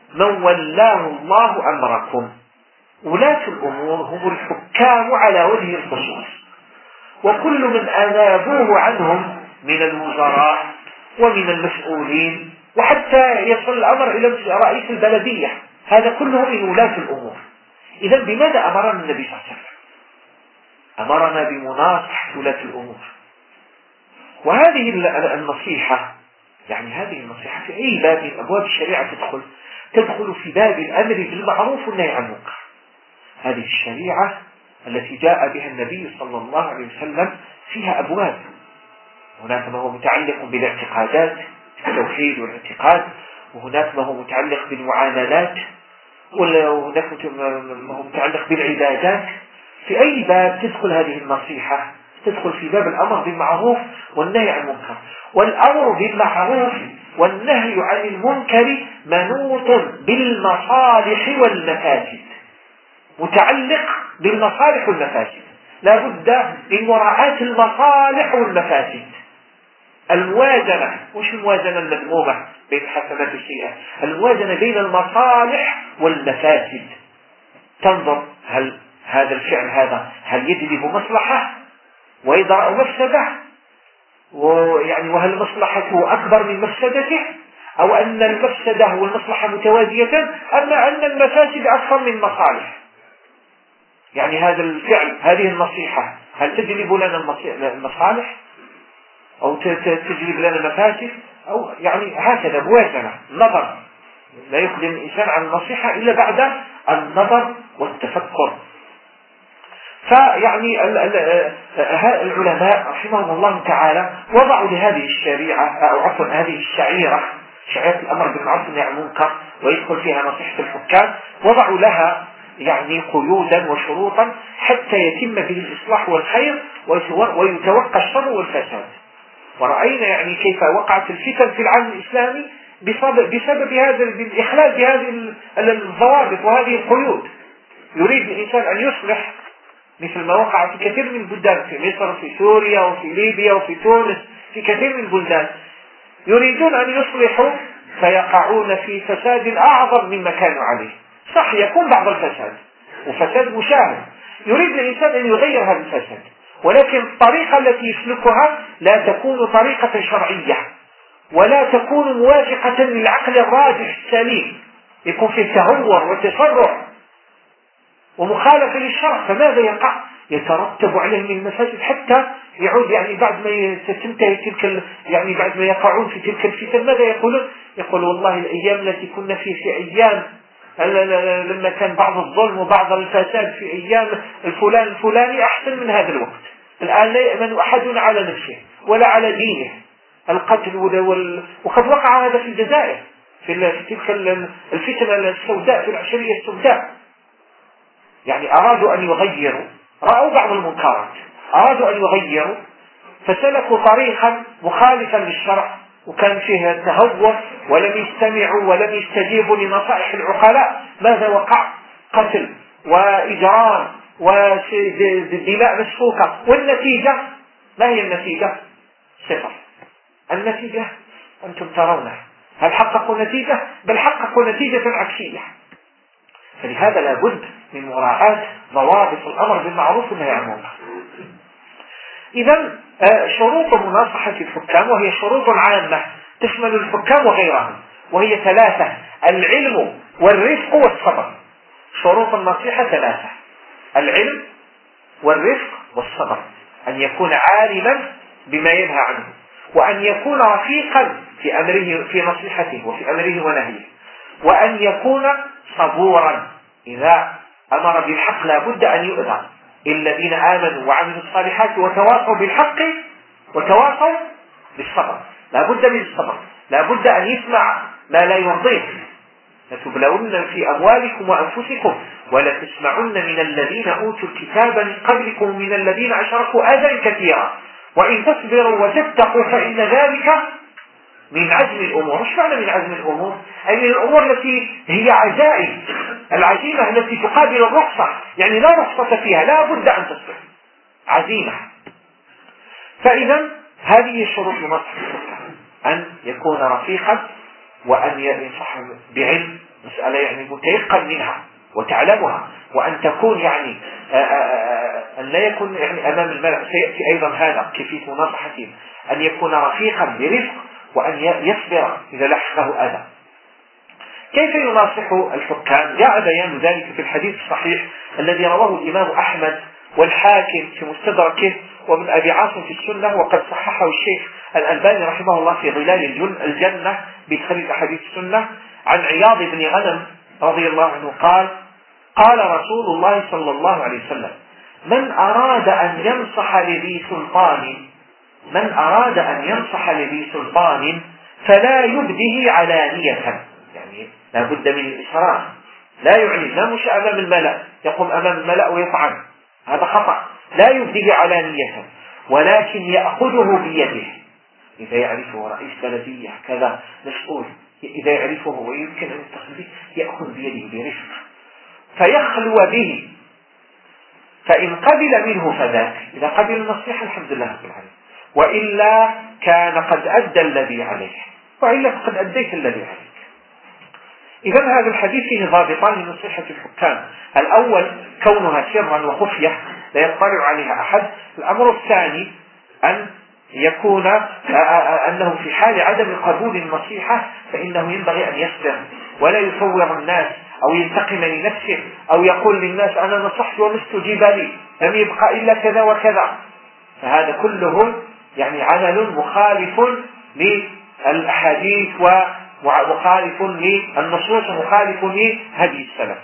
Speaker 1: من ولاه الله أمركم. ولاة الأمور هم الحكام على وجه الخصوص، وكل من أنابوه عنهم من الوزراء ومن المسؤولين، وحتى يصل الأمر إلى رئيس البلدية، هذا كله من ولاة الأمور. إذا بماذا أمرنا النبي صلى الله عليه وسلم؟ أمرنا بمناصحة ولاة الأمور. وهذه النصيحة، يعني هذه النصيحة في أي باب من أبواب الشريعة تدخل في باب الأمر بالمعروف والنهي عن المنكر. هذه الشريعة التي جاء بها النبي صلى الله عليه وسلم فيها أبواب. هناك ما هو متعلق بالاعتقادات، التوحيد والاعتقاد، وهناك ما هو متعلق بالمعاملات، وهناك ما هو متعلق بالعبادات. في أي باب تدخل هذه النصيحة؟ تدخل في باب الأمر بالمعروف والنهي عن المنكر. والأمر بالمعروف والنهي عن المنكر منوط بالمصالح والمفاسد، متعلق بالمصالح والمفاسد. لا بد من مراعاة المصالح والمفاسد. الموازنة، وش الموازنة المذمومة بين الحسنات والسيئات؟ الموازنة بين المصالح والمفاسد. تنظر هل هذا الفعل هل يجلب مصلحة ويضع مفسدة، وهل مصلحته أكبر من مفسدته، أو أن المفسدة والمصلحة متوازية، أما أن المفاسد أكثر من المصالح. يعني هذا الفعل، هذه النصيحة، هل تجلب لنا المصالح أو تجلب لنا المفاسد، أو هكذا موازنة نظر. لا يقدم الإنسان على النصيحة إلا بعد النظر والتفكر. العلماء رحمهم الله تعالى وضعوا لهذه الشريعة، أو عفوا هذه الشعيرة، شعيرة الأمر بالمعروف والنهي عن المنكر ويدخل فيها نصيحة الحكام، وضعوا لها قيودا وشروطا حتى يتم به الإصلاح والخير ويتوقى الشر والفساد. ورأينا كيف وقعت الفتن في العالم الإسلامي بسبب هذا الإخلال بهذه الضوابط وهذه القيود. يريد الإنسان أن يصلح، مثل ما وقع في كثير من البلدان، في مصر، في سوريا، وفي ليبيا، وفي تونس، في كثير من البلدان، يريدون أن يصلحوا فيقعون في فساد أعظم مما كانوا عليه. صح، يكون بعض الفساد وفساد مشاهد، يريد الإنسان أن يغير هذا الفساد، ولكن الطريقة التي يسلكها لا تكون طريقة شرعية، ولا تكون موافقة للعقل الراجح السليم، يكون فيه تهور وتسرع ومخالفة للشرع. فماذا يقع؟ يترتب عليه من المفاسد، حتى يعود بعد ما تنتهي تلك بعد ما يقعون في تلك الفتن ماذا يقولون؟ يقول والله الأيام التي كنا في أيام لما كان بعض الظلم وبعض الفساد في أيام الفلاني أحسن من هذا الوقت. الآن لا يأمن أحد على نفسه ولا على دينه. القتل وقد وقع هذا في الجزائر في تلك الفتنة السوداء، في العشرية السوداء. أرادوا أن يغيروا، رأوا بعض المنكرات، أرادوا أن يغيروا فسلكوا طريقا مخالفا للشرع، وكان فيه تهور، ولم يستمعوا ولم يستجيبوا لنصائح العقلاء. ماذا وقع؟ قتل وإجرام ودماء مسفوكة. والنتيجة ما هي النتيجة؟ صفر. النتيجة أنتم ترونها. هل حققوا نتيجة؟ بل حققوا نتيجة عكسية. فلهذا لابد من مراعاة ضوابط الأمر بالمعروف والنهي عن المنكر. إذا شروط مناصحة الحكام، وهي شروط عامة تشمل الحكام وغيرهم، وهي ثلاثة: العلم والرفق والصبر. شروط النصيحة ثلاثة: العلم والرفق والصبر، أن يكون عالما بما ينهى عنه، وأن يكون رفيقا في أمره، في نصيحته وفي أمره ونهيه، وأن يكون صبورا. إذا أمر بالحق لا بد أن يؤذى. الذين آمنوا وعملوا الصالحات وتواصوا بالحق وتواصوا بالصبر. لا بد من الصبر، لا بد أن يسمع ما لا يرضيه. لتبلون في أموالكم وأنفسكم ولتسمعن من الذين أوتوا الكتاب من قبلكم من الذين أشركوا أذى كثيرا وإن تصبروا وتتقوا فإن ذلك من عزم الأمور. مش معنى من عزم الأمور؟ أي من الأمور التي هي عزائم، العزيمة التي تقابل الرخصة، لا رخصة فيها، لا بد أن تصبر، عزيمة. فإذا هذه شروط نصح الحكام: أن يكون رفيقا، وأن ينصح بعلم، مسألة يعني متيقن منها وتعلمها، وأن تكون يعني أن لا يكون يعني أمام الملأ. سيأتي أيضا هذا كيفية مناصحتهم، أن يكون رفيقا برفق، وأن يصبر إذا لحقه أذى. كيف يناصح الحكام؟ جاء بيان ذلك في الحديث الصحيح الذي رواه الإمام أحمد والحاكم في مستدركه وابن أبي عاصم في السنة، وقد صححه الشيخ الألباني رحمه الله في ظلال الجنة بتخريج أحاديث السنة، عن عياض بن غنم رضي الله عنه قال: قال رسول الله صلى الله عليه وسلم: من أراد أن ينصح لذي سلطان فلا يبده علانية، يعني لا بد من الإسراف، لا يعلن، لا مش أمام الملأ يقوم أمام الملأ ويطعن، هذا خطأ، لا يبده علانية، ولكن يأخذه بيده. إذا يعرفه رئيس بلدية كذا مسؤول، إذا يعرفه ويمكن أن يتصل به يأخذ بيده برفق فيخلو به، فإن قبل منه فذاك، إذا قبل النصيحة الحمد لله رب العالمين، وإلا كان قد أدى الذي عليه، وإلا فقد أديت الذي عليك. إذا هذا الحديث فيه ضابطان لنصيحة الحكام: الأول كونها سرا وخفية لا يطلع عليها أحد. الأمر الثاني أن يكون أنه في حال عدم قبول النصيحة فإنه ينبغي أن يصبر ولا يصور الناس أو ينتقم لنفسه أو يقول للناس أنا نصحت وما استجيب لي، لم يبقى إلا كذا وكذا. فهذا كله يعني عمل مخالف للأحاديث ومخالف للنصوص ومخالف لهدي السلف.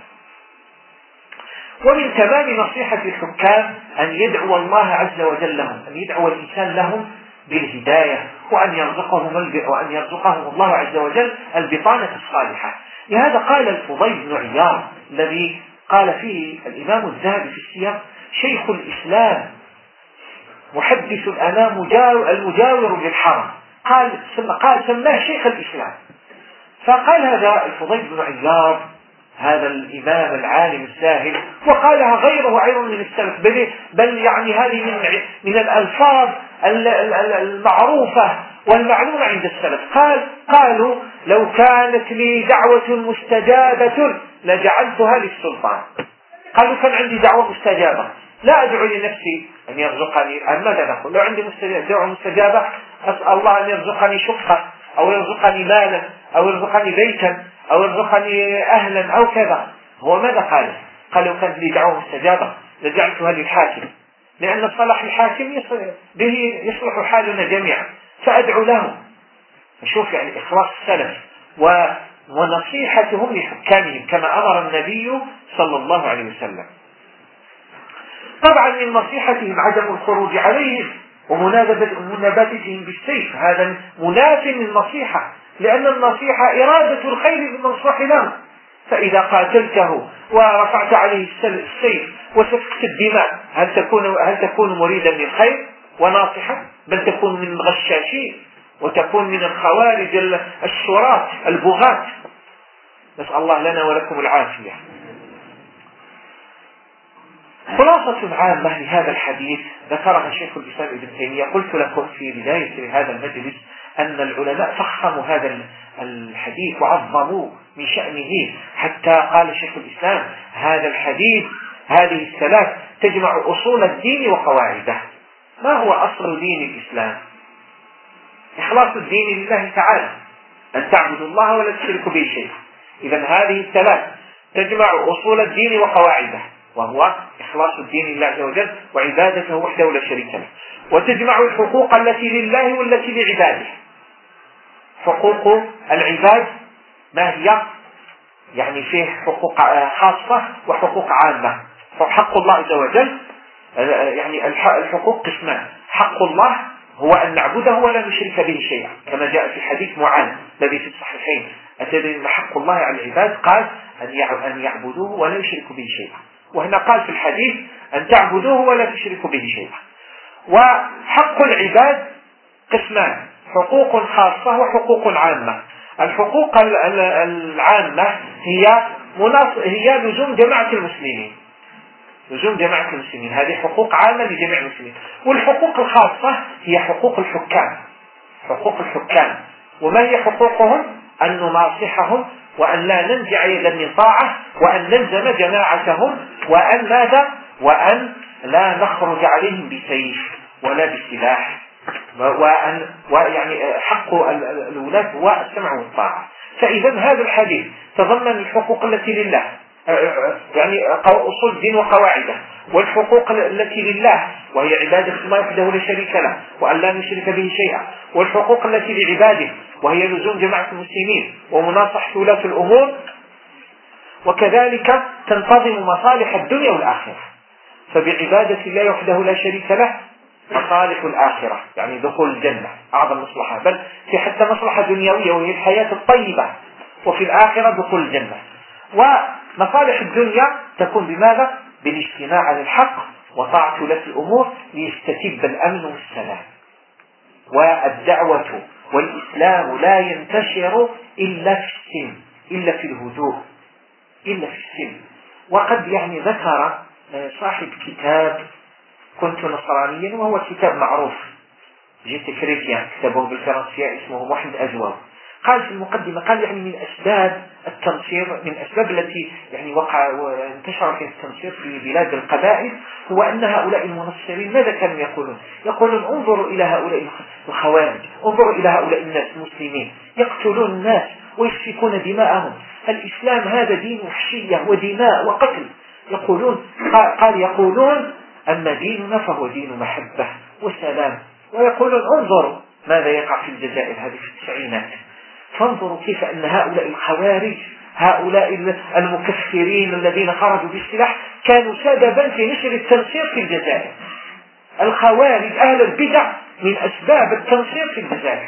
Speaker 1: ومن تمام نصيحة الحكام أن يدعو الله عز وجل لهم، أن يدعو الإنسان لهم بالهداية، وأن يرزقهم الله عز وجل البطانة الصالحة. لهذا قال الفضيل بن عياض الذي قال فيه الإمام الذهبي في السير: شيخ الإسلام محدث الأنام المجاور للحرم، قال سماه شيخ الإسلام. فقال هذا الفضيل بن عياض هذا الإمام العالم الساهل، وقالها غيره أيضا من السلف، بل يعني هذه من الألفاظ المعروفة والمعلومة عند السلف. قالوا: لو كانت لي دعوة مستجابة لجعلتها للسلطان. قالوا: كان عندي دعوة مستجابة لا أدعو لنفسي أن يرزقني، ماذا نقول؟ لو عندي دعوة مستجابة أسأل الله أن يرزقني شقة أو يرزقني مالا أو يرزقني بيتا أو يرزقني أهلا أو كذا. هو ماذا قال؟ قال: لو كانت لي دعوة مستجابة لجعلتها للحاكم، لأن صلاح الحاكم به يصلح حالنا جميعا، فأدعو له. فشوف يعني إخلاص السلف ونصيحتهم لحكامهم كما أمر النبي صلى الله عليه وسلم. طبعا من نصيحتهم عدم الخروج عليهم ومنابذتهم بالسيف، هذا مناف للنصيحة، لأن النصيحة إرادة الخير للمنصوح له. فإذا قاتلته ورفعت عليه السيف وسفكت الدماء هل تكون مريدا للخير وناصحا؟ بل تكون من الغشاشين وتكون من الخوارج الشراة البغاة. نسأل الله لنا ولكم العافية. خلاصة عامة لهذا الحديث ذكرها شيخ الإسلام ابن تيمية. قلت لكم في بداية هذا المجلس أن العلماء فخموا هذا الحديث وعظموا من شأنه، حتى قال شيخ الإسلام: هذا الحديث هذه الثلاث تجمع أصول الدين وقواعده. ما هو أصل دين الإسلام؟ إخلاص الدين لله تعالى، أن تعبدوا الله ولا تشركوا به شيئا. إذن هذه الثلاث تجمع أصول الدين وقواعده، وهو إخلاص الدين لله عز وجل وعبادته وحده لا شريك له. وتجمع الحقوق التي لله والتي لعباده. حقوق العباد ما هي؟ يعني فيه حقوق خاصة وحقوق عامة. فحق الله عز وجل يعني الحقوق قسمان: حق الله هو أن نعبده ولا نشرك به شيئا، كما جاء في حديث معاذ الذي في الصحيحين: أتدري ما حق الله على العباد؟ قال: أن يعبدوه ولا يشركوا به شيئا. وهنا قال في الحديث: أن تعبدوه ولا تشركوا به شيئا. وحق العباد قسمان: حقوق خاصة وحقوق عامة. الحقوق العامة هي لزوم جماعة المسلمين، لزوم جماعة المسلمين، هذه حقوق عامة لجميع المسلمين. والحقوق الخاصة هي حقوق الحكام، حقوق الحكام. وما هي حقوقهم؟ أن نناصحهم وأن لا ننزع يدا من طاعة، وأن نلزم جماعتهم، وأن ماذا؟ وأن لا نخرج عليهم بسيف ولا بسلاح، ويعني حق الولاة هو السمع والطاعة. فإذا هذا الحديث تضمن الحقوق التي لله، يعني أصول الدين وقواعده، والحقوق التي لله وهي عبادة الله وحده لا شريك له وأن لا نشرك به شيئا، والحقوق التي لعباده وهي لزوم جماعة المسلمين ومناصحة ولاة الأمور، وكذلك تنتظم مصالح الدنيا والآخرة. فبعبادة الله وحده لا شريك له مصالح الآخرة، يعني دخول الجنة أعظم مصلحة، بل في حتى مصلحة دنيوية وهي الحياة الطيبة، وفي الآخرة دخول الجنة. ومصالح الدنيا تكون بماذا؟ بالاجتماع على الحق وطاعة ولاة الأمور ليستتب الأمن والسلام. والدعوة والإسلام لا ينتشر إلا في السلم، إلا في الهدوء، إلا في السلم. وقد يعني ذكر صاحب كتاب كنت نصرانيا، وهو كتاب معروف، جيت كريتيان، كتابه بالفرنسية اسمه محمد أجواب. قال في المقدمة، قال يعني من أسباب التنصير، من أسباب التي يعني وقع وانتشر في التنصير في بلاد القبائل، هو أن هؤلاء المنصرين ماذا كانوا يقولون؟ يقولون انظروا إلى هؤلاء الخوارج، انظروا إلى هؤلاء الناس المسلمين يقتلون الناس ويسفكون دماءهم، الإسلام هذا دين وحشية ودماء وقتل. يقولون يقولون أما ديننا فهو دين محبة وسلام. ويقولون انظروا ماذا يقع في الجزائر هذه في التسعينات، فانظروا كيف أن هؤلاء الخوارج، هؤلاء المكفرين الذين خرجوا بالسلاح كانوا سببا في نشر التنصير في الجزائر. الخوارج أهل البدع من أسباب التنصير في الجزائر.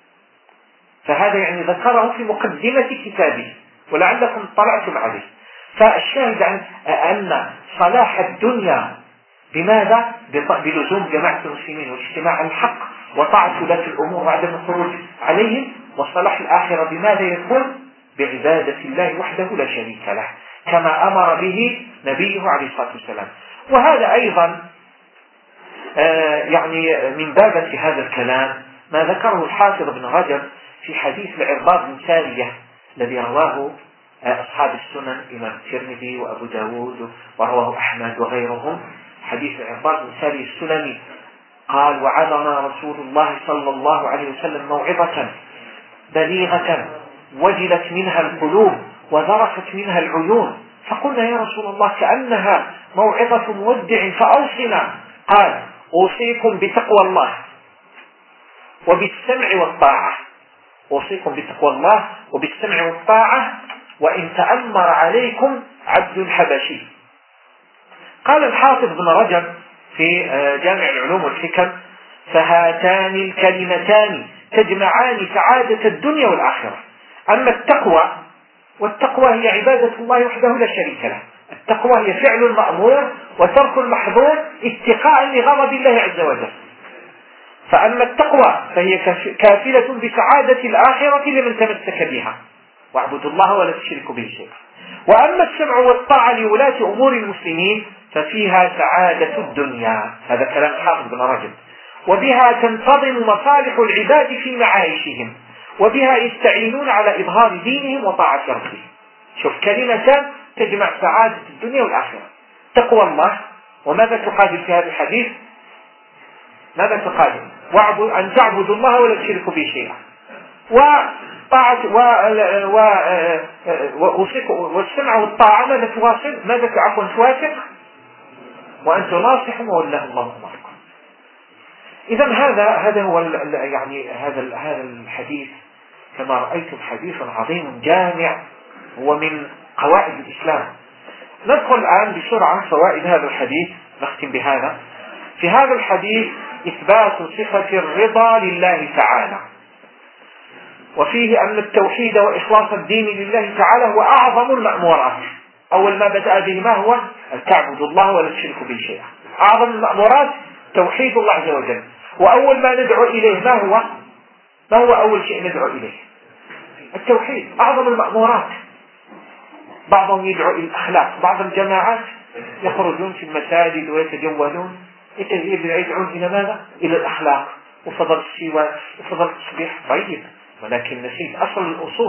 Speaker 1: فهذا يعني ذكره في مقدمة كتابه ولعلكم اطلعتم عليه. فالشاهد عن أن صلاح الدنيا بماذا؟ بلزوم جماعة المسلمين والاجتماع على الحق وطاعة ولاة الأمور وعدم الخروج عليهم. وصلاح الآخرة بماذا يكون؟ بعبادة الله وحده لا شريك له، كما أمر به نبيه عليه الصلاة والسلام. وهذا أيضا يعني من باب في هذا الكلام ما ذكره الحافظ ابن رجب في حديث العرباض بن سارية الذي رواه أصحاب السنن إمام الترمذي وأبو داود ورواه أحمد وغيرهم. حديث العرباض بن سارية السنني قال: وعظنا رسول الله صلى الله عليه وسلم موعظة بليغة وجلت منها القلوب وذرفت منها العيون، فقلنا يا رسول الله كأنها موعظة مودع فأوصنا. قال: أوصيكم بتقوى الله وبالسمع والطاعة، أوصيكم بتقوى الله وبالسمع والطاعة وإن تأمر عليكم عبد حبشي. قال الحافظ ابن رجب في جامع العلوم والحكم: فهاتان الكلمتان تجمعان سعادة الدنيا والآخرة. أما التقوى، والتقوى هي عبادة الله وحده لا شريك له، التقوى هي فعل المأمور وترك المحظور اتقاء لغضب الله عز وجل. فأما التقوى فهي كافلة بسعادة الآخرة لمن تمسك بها، واعبدوا الله ولا تشركوا به شيئا. وأما السمع والطاعة لولاة أمور المسلمين ففيها سعادة الدنيا. هذا كلام حافظ بن رجب. وبها تنتظم مصالح العباد في معايشهم، وبها يستعينون على إظهار دينهم وطاعة ربهم. شوف كلمتان تجمع سعادة الدنيا والآخرة: تقوى الله. وماذا تقابل في هذا الحديث؟ ماذا تقابل؟ أن تعبدوا الله ولا تشركوا به شيئا، والسمع والطاعة ماذا تواصل؟ ماذا توافق؟ وأن تناصحوا والله الله أمركم. إذا هذا هو يعني هذا الحديث كما رأيتم حديث عظيم جامع، هو من قواعد الإسلام. ندخل الآن بسرعة فوائد هذا الحديث، نختم بهذا. في هذا الحديث إثبات صفة الرضا لله تعالى، وفيه أن التوحيد وإخلاص الدين لله تعالى هو أعظم المأمورات. أول ما بدأ به ما هو؟ أن تعبدوا الله ولا تشركوا به شيئا. أعظم المأمورات توحيد الله عز وجل. وأول ما ندعو إليه ما هو؟ ما هو أول شيء ندعو إليه؟ التوحيد. أعظم المأمورات. بعضهم يدعو إلى الأخلاق، بعض الجماعات يخرجون في المساجد ويتجولون يدعون إلى ماذا؟ إلى الأخلاق وفضل السواك وفضل التصبيح. طيب، ولكن نسيت أصل الأصول،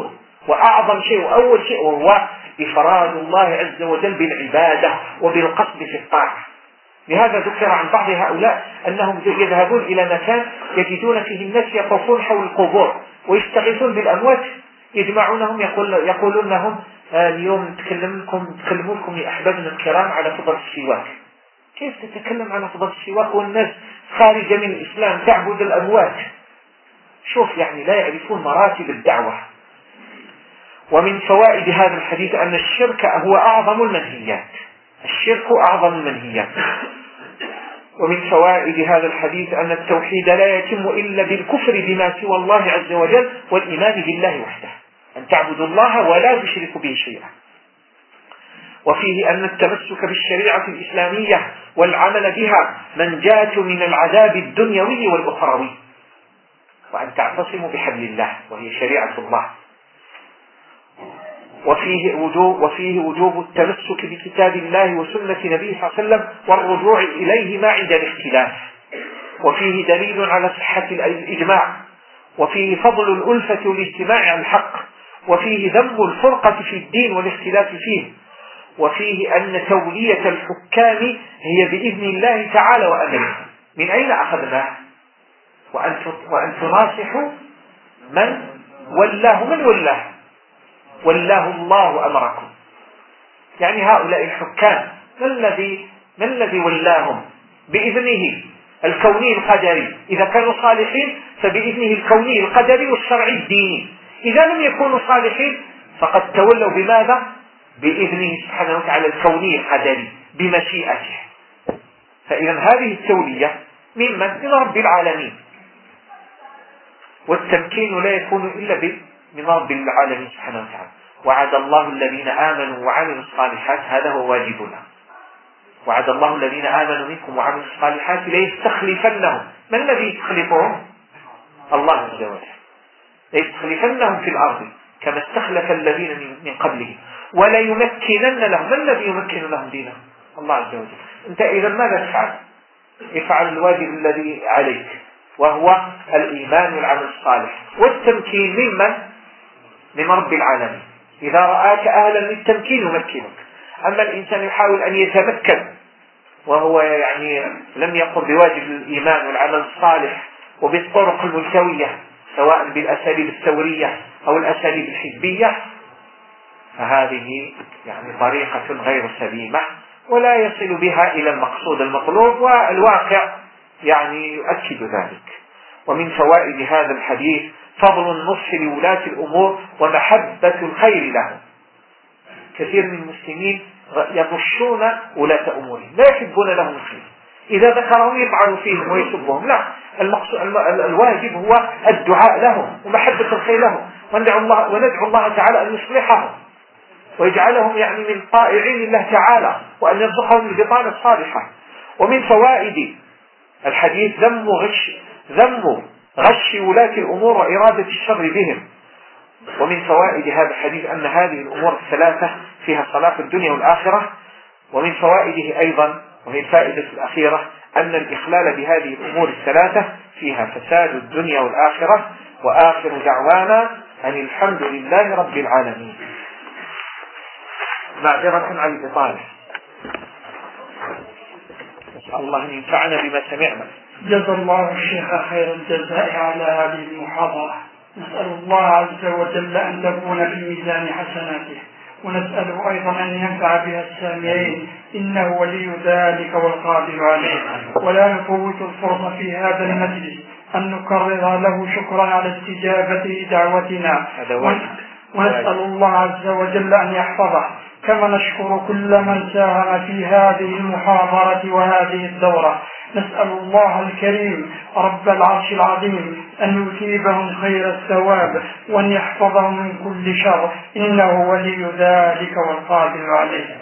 Speaker 1: وأعظم شيء وأول شيء وهو إفراد الله عز وجل بالعبادة وبالقصد في الطاعة. لهذا ذكر عن بعض هؤلاء أنهم يذهبون إلى مكان يجدون فيه الناس يطوفون حول القبور ويستغيثون بالأموات، يجمعونهم يقولون لهم اليوم تكلمونكم يا أحبابنا الكرام على فضل السواك. كيف تتكلم على فضل السواك والناس خارجة من الإسلام تعبد الأموات؟ شوف يعني لا يعرفون مراتب الدعوة. ومن فوائد هذا الحديث أن الشرك هو أعظم المنهيات، الشرك أعظم المنهيات. ومن فوائد هذا الحديث أن التوحيد لا يتم إلا بالكفر بما سوى الله عز وجل والإيمان بالله وحده، أن تعبدوا الله ولا تشركوا به شيئا. وفيه أن التمسك بالشريعة الإسلامية والعمل بها منجاة من العذاب الدنيوي والأخروي، وأن تعتصموا بحبل الله وهي شريعة الله. وفيه وجوب التمسك بكتاب الله وسنة نبيه صلى الله عليه وسلم والرجوع إليهما عند الاختلاف. وفيه دليل على صحة الإجماع. وفيه فضل الألفة والاجتماع على الحق. وفيه ذم الفرقة في الدين والاختلاف فيه. وفيه أن تولية الحكام هي بإذن الله تعالى وأمره. من أين أخذناه؟ وأن تناصحوا من ولاه، من ولاه؟ ولاه الله أمركم. يعني هؤلاء الحكام ما الذي ولاهم؟ بإذنه الكوني القدري. إذا كانوا صالحين فبإذنه الكوني القدري والشرعي الديني. إذا لم يكونوا صالحين فقد تولوا بماذا؟ بإذنه سبحانه وتعالى الكوني القدري بمشيئته. فإذا هذه التولية من رب العالمين، والتمكين لا يكون إلا من رب العالمين سبحانه وتعالى. وعد الله الذين آمنوا وعملوا الصالحات، هذا هو واجبنا. وعد الله الذين آمنوا منكم وعملوا الصالحات ليستخلفنهم. من الذي يستخلفهم؟ الله عز وجل. ليستخلفنهم في الأرض كما استخلف الذين من قبلهم ولا يمكنن لهم. من الذي يمكن لهم دينهم؟ الله عز وجل. أنت إذا ماذا تفعل؟ افعل الواجب الذي عليك وهو الإيمان والعمل الصالح. والتمكين من رب العالمين. إذا رآك أهلا للتمكين يمكنك. أما الإنسان يحاول أن يتمكن وهو يعني لم يقم بواجب الإيمان والعمل الصالح وبالطرق الملتوية سواء بالأساليب الثورية أو الأساليب الحزبية، فهذه يعني طريقة غير سليمة ولا يصل بها إلى المقصود المطلوب، والواقع يعني يؤكد ذلك. ومن فوائد هذا الحديث فضل النصح لولاة الأمور ومحبة الخير لهم. كثير من المسلمين يغشون ولاة أمورهم، لا يحبون لهم الخير. إذا ذكرهم يطعن فيهم ويسبهم. لا، الواجب هو الدعاء لهم ومحبة الخير لهم، وندعو الله تعالى أن يصلحهم ويجعلهم يعني من طائعين الله تعالى، وأن يرزقهم البطانة الصالحة. ومن فوائد الحديث ذم غش ولاة الأمور وإرادة الشر بهم. ومن فوائد هذا الحديث أن هذه الأمور الثلاثة فيها صلاح الدنيا والآخرة. ومن فوائده أيضا وهي الفائدة الأخيرة أن الإخلال بهذه الأمور الثلاثة فيها فساد الدنيا والآخرة. وآخر دعوانا أن الحمد لله رب العالمين. معذرة عن الإطالة، نسأل الله أن ينفعنا بما سمعنا.
Speaker 2: جزا الله الشيخ خير الجزاء على هذه المحاضرة. نسأل الله عز وجل أن تكون في ميزان حسناته، ونسأله أيضا أن ينفع بها السامعين، إنه ولي ذلك والقادر عليه. ولا نفوت الفرصة في هذا المجلس أن نكرر له شكرا على استجابة دعوتنا، ونسأل الله عز وجل أن يحفظه، كما نشكر كل من ساهم في هذه المحاضرة وهذه الدورة. نسأل الله الكريم رب العرش العظيم أن يثيبهم خير الثواب وأن يحفظهم من كل شر، إنه ولي ذلك والقادر عليه.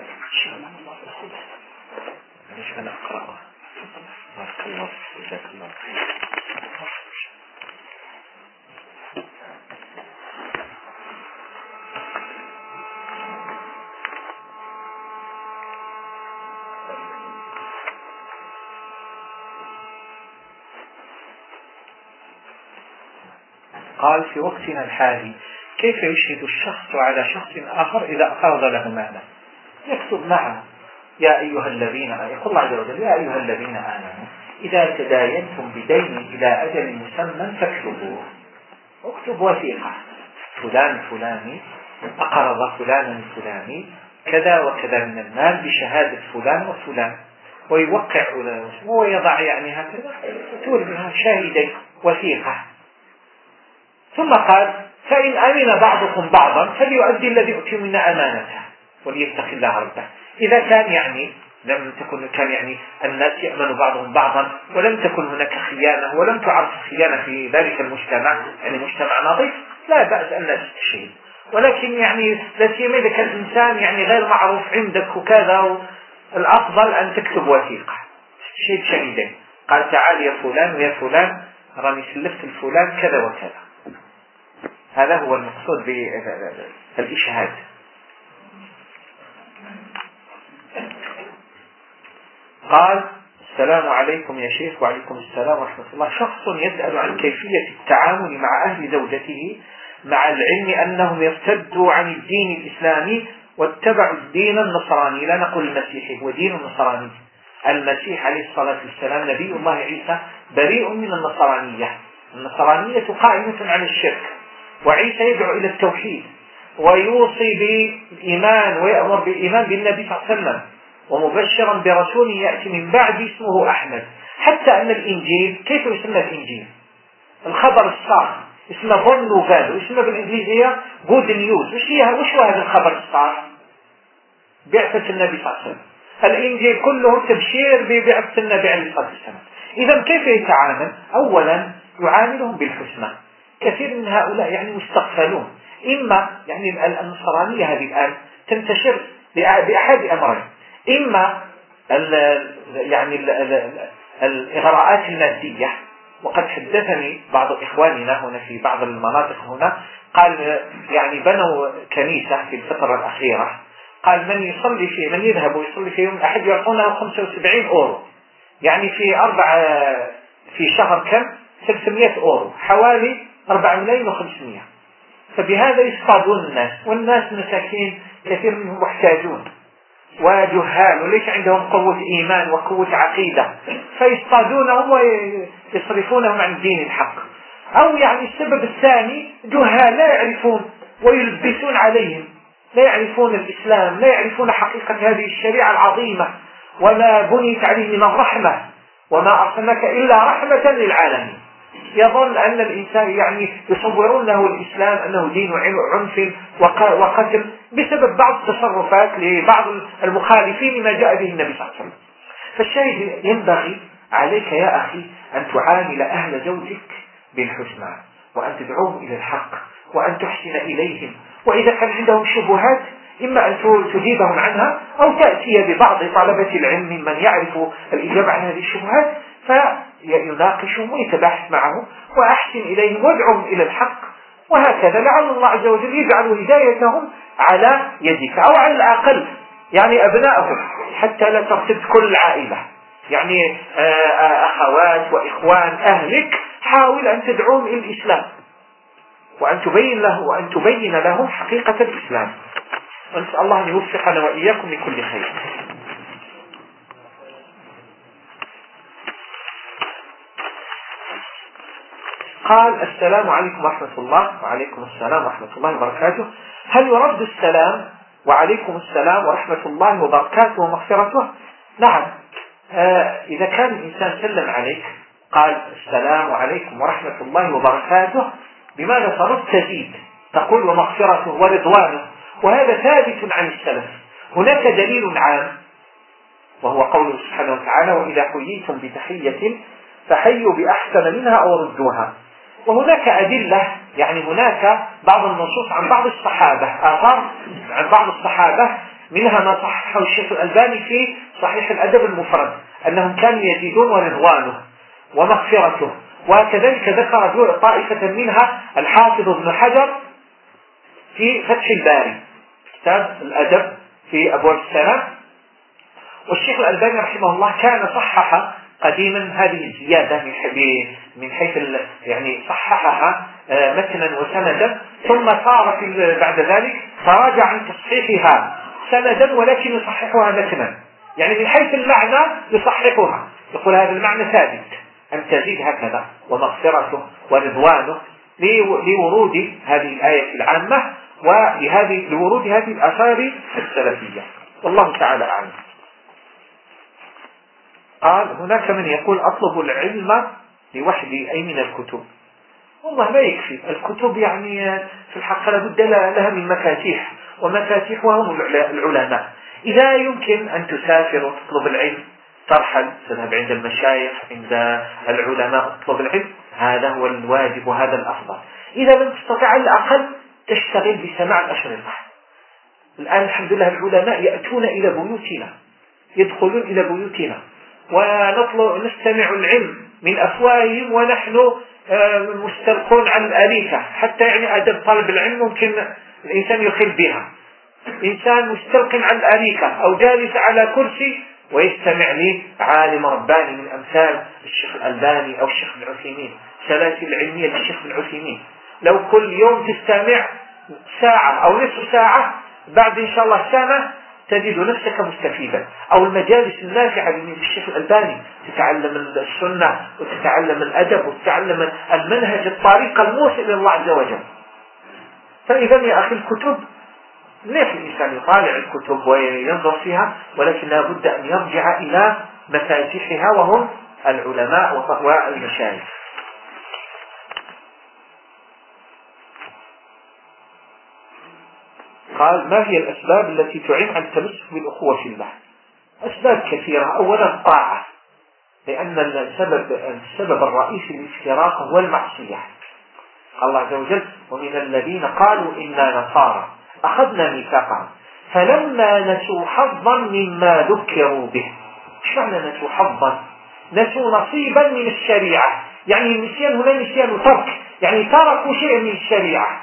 Speaker 1: قال في وقتنا الحالي كيف يشهد الشخص على شخص آخر إذا أقرض له مالا؟ يكتب معه يا أيها الذين يقول الله عز وجل يا أيها الذين آمنوا إذا تداينتم بدين إلى أجل مسمى فاكتبوه. اكتب وثيقة فلان فلاني أقرض فلانا الفلاني كذا وكذا من المال بشهادة فلان وفلان، ويوقع ويضع يعني هكذا تقول بها شاهدين وثيقة. ثم قال فإن أمن بعضكم بعضا فليؤدي الذي أؤتي منا أمانته وليتق الله ربه. إذا كان يعني كان يعني الناس يأمن بعضهم بعضا ولم تكن هناك خيانة ولم تعرف خيانة في ذلك المجتمع، يعني مجتمع نظيف، لا بأس أن لا تستشهد. ولكن يعني لا سيما إذا كان الإنسان يعني غير معروف عندك وكذا، الأفضل أن تكتب وثيقة تستشهد شهيدين. قال تعال يا فلان ويا فلان راني سلفت الفلان كذا وكذا. هذا هو المقصود بالإشهاد. قال السلام عليكم يا شيخ. وعليكم السلام ورحمة الله. شخص يسأل عن كيفية التعامل مع أهل زوجته مع العلم أنهم يرتدوا عن الدين الإسلامي واتبعوا الدين النصراني، لا نقول المسيحي، هو دين النصراني. المسيح عليه الصلاة والسلام نبي الله عيسى بريء من النصرانية. النصرانية قائمة على الشرك، وعيسى يدعو إلى التوحيد ويوصي بالإيمان ويأمر بالإيمان بالنبي صلى الله عليه وسلم ومبشرا برسول يأتي من بعد اسمه أحمد. حتى أن الإنجيل كيف يسمى الإنجيل؟ الخبر الصار اسمه بون نوفال، واسمه بالإنجليزية جود نيوز. وش هو هذا الخبر الصار؟ بعثة النبي صلى الله عليه وسلم. الإنجيل كله تبشير ببعثة النبي عليه الصلاة والسلام. إذا كيف يتعامل؟ أولا يعاملهم بالحسنى. كثير من هؤلاء يعني مستغفلون. إما يعني النصرانية هذه الآن تنتشر بأحد أمرين: إما يعني الإغراءات المادية، وقد حدثني بعض إخواننا هنا في بعض المناطق هنا قال يعني بنوا كنيسة في الفترة الأخيرة، قال من يذهب ويصلي في يوم الأحد يعطونه 75 أورو، يعني في شهر كم 300 أورو، حوالي 4,500,000. فبهذا يصطادون الناس، والناس مساكين كثير منهم محتاجون وجهال وليس عندهم قوة إيمان وقوة عقيدة، فيصطادونهم ويصرفونهم عن دين الحق. أو يعني السبب الثاني جهال لا يعرفون ويلبسون عليهم، لا يعرفون الإسلام، لا يعرفون حقيقة هذه الشريعة العظيمة وما بنيت عليه من الرحمة، وما أرسلناك إلا رحمة للعالمين. يظن أن الإنسان يعني يصورون له الإسلام أنه دين عنف وقتل بسبب بعض التصرفات لبعض المخالفين لما جاء به النبي صلى الله عليه وسلم. فالشاهد ينبغي عليك يا أخي أن تعامل أهل زوجك بالحسنى، وأن تدعوهم إلى الحق، وأن تحسن إليهم، وإذا كان عندهم شبهات إما أن تجيبهم عنها أو تأتي ببعض طلبة العلم من يعرف الإجابة عن هذه الشبهات فيناقشهم ويتباحث معهم وأحسن إليهم وادعوهم إلى الحق. وهكذا لعل الله عز وجل يجعل هدايتهم على يدك، أو على الأقل يعني أبنائهم، حتى لا ترتد كل العائلة، يعني أخوات وإخوان أهلك، حاول أن تدعوهم إلى الإسلام وأن تبين لهم حقيقة الإسلام. ونسأل الله أن يوفقنا وإياكم لكل خير. قال السلام عليكم ورحمة الله. وعليكم السلام ورحمة الله وبركاته. هل يرد السلام وعليكم السلام ورحمة الله وبركاته ومغفرته؟ نعم. إذا كان الإنسان سلم عليك قال السلام عليكم ورحمة الله وبركاته، بماذا ترد؟ تزيد تقول ومغفرته ورضوانه، وهذا ثابت عن السلف. هناك دليل عام وهو قوله سبحانه وتعالى وإذا حييتم بتحية فحيوا بأحسن منها أو ردوها. وهناك أدلة، يعني هناك بعض النصوص عن بعض الصحابة، آثار عن بعض الصحابة، منها ما صححه الشيخ الألباني في صحيح الأدب المفرد أنهم كانوا يزيدون ورضوانه ومغفرته. وكذلك ذكر طائفة منها الحافظ ابن حجر في فتح الباري كتاب الأدب في أبواب السلام. والشيخ الألباني رحمه الله كان صحح قديما هذه الزيادة من حيث يعني صححها متنا وسندا، ثم صار بعد ذلك تراجع عن تصحيحها سندا ولكن يصححها متنا، يعني من حيث المعنى يصححها، يقول هذا المعنى ثابت أن تزيد هكذا ومغفرته ورضوانه لورود هذه الآية العامة ولورود هذه الآثار السلفية، والله تعالى أعلم. قال هناك من يقول أطلب العلم لوحدي أي من الكتب. والله ما يكفي الكتب، يعني في الحق لابد لها من مفاتيح، ومفاتيحها هم العلماء. إذا يمكن أن تسافر وتطلب العلم ترحل تذهب عند المشايخ عند العلماء تطلب العلم، هذا هو الواجب وهذا الأفضل. إذا لم تستطع على الأقل تشتغل بسماع الأشرطة. الآن الحمد لله العلماء يأتون إلى بيوتنا، يدخلون إلى بيوتنا ونستمع العلم من أفواههم ونحن مستلقون عن الأريكة، حتى يعني أدب طالب العلم ممكن الإنسان يخل بها، إنسان مستلق عن الأريكة أو جالس على كرسي ويستمع لي عالم رباني من أمثال الشيخ الألباني أو الشيخ بن عثيمين، سلاسل علمية للشيخ بن عثيمين. لو كل يوم تستمع ساعة أو نصف ساعة، بعد إن شاء الله سنة تجد نفسك مستفيدا. أو المجالس النافعة للشيخ الألباني، تتعلم السنة وتتعلم الأدب وتتعلم المنهج الطريق الموصل إلى الله عز وجل. فإذا يا أخي الكتب ليش الإنسان يطالع الكتب وينظر فيها، ولكن لا بد أن يرجع إلى مفاتيحها وهم العلماء والمشايخ. قال ما هي الأسباب التي تعين على التمسك بالأخوة في الله؟ أسباب كثيرة. أولا الطاعة، لأن السبب الرئيسي للافتراق هو المعصية. قال الله عز وجل ومن الذين قالوا إنا نصارى أخذنا ميثاقهم فلما نسوا حظا مما ذكروا به. ايش معنى نسوا حظا؟ نسوا نصيبا من الشريعة، يعني النسيان هنا نسيان ترك، يعني تركوا شيئا من الشريعة.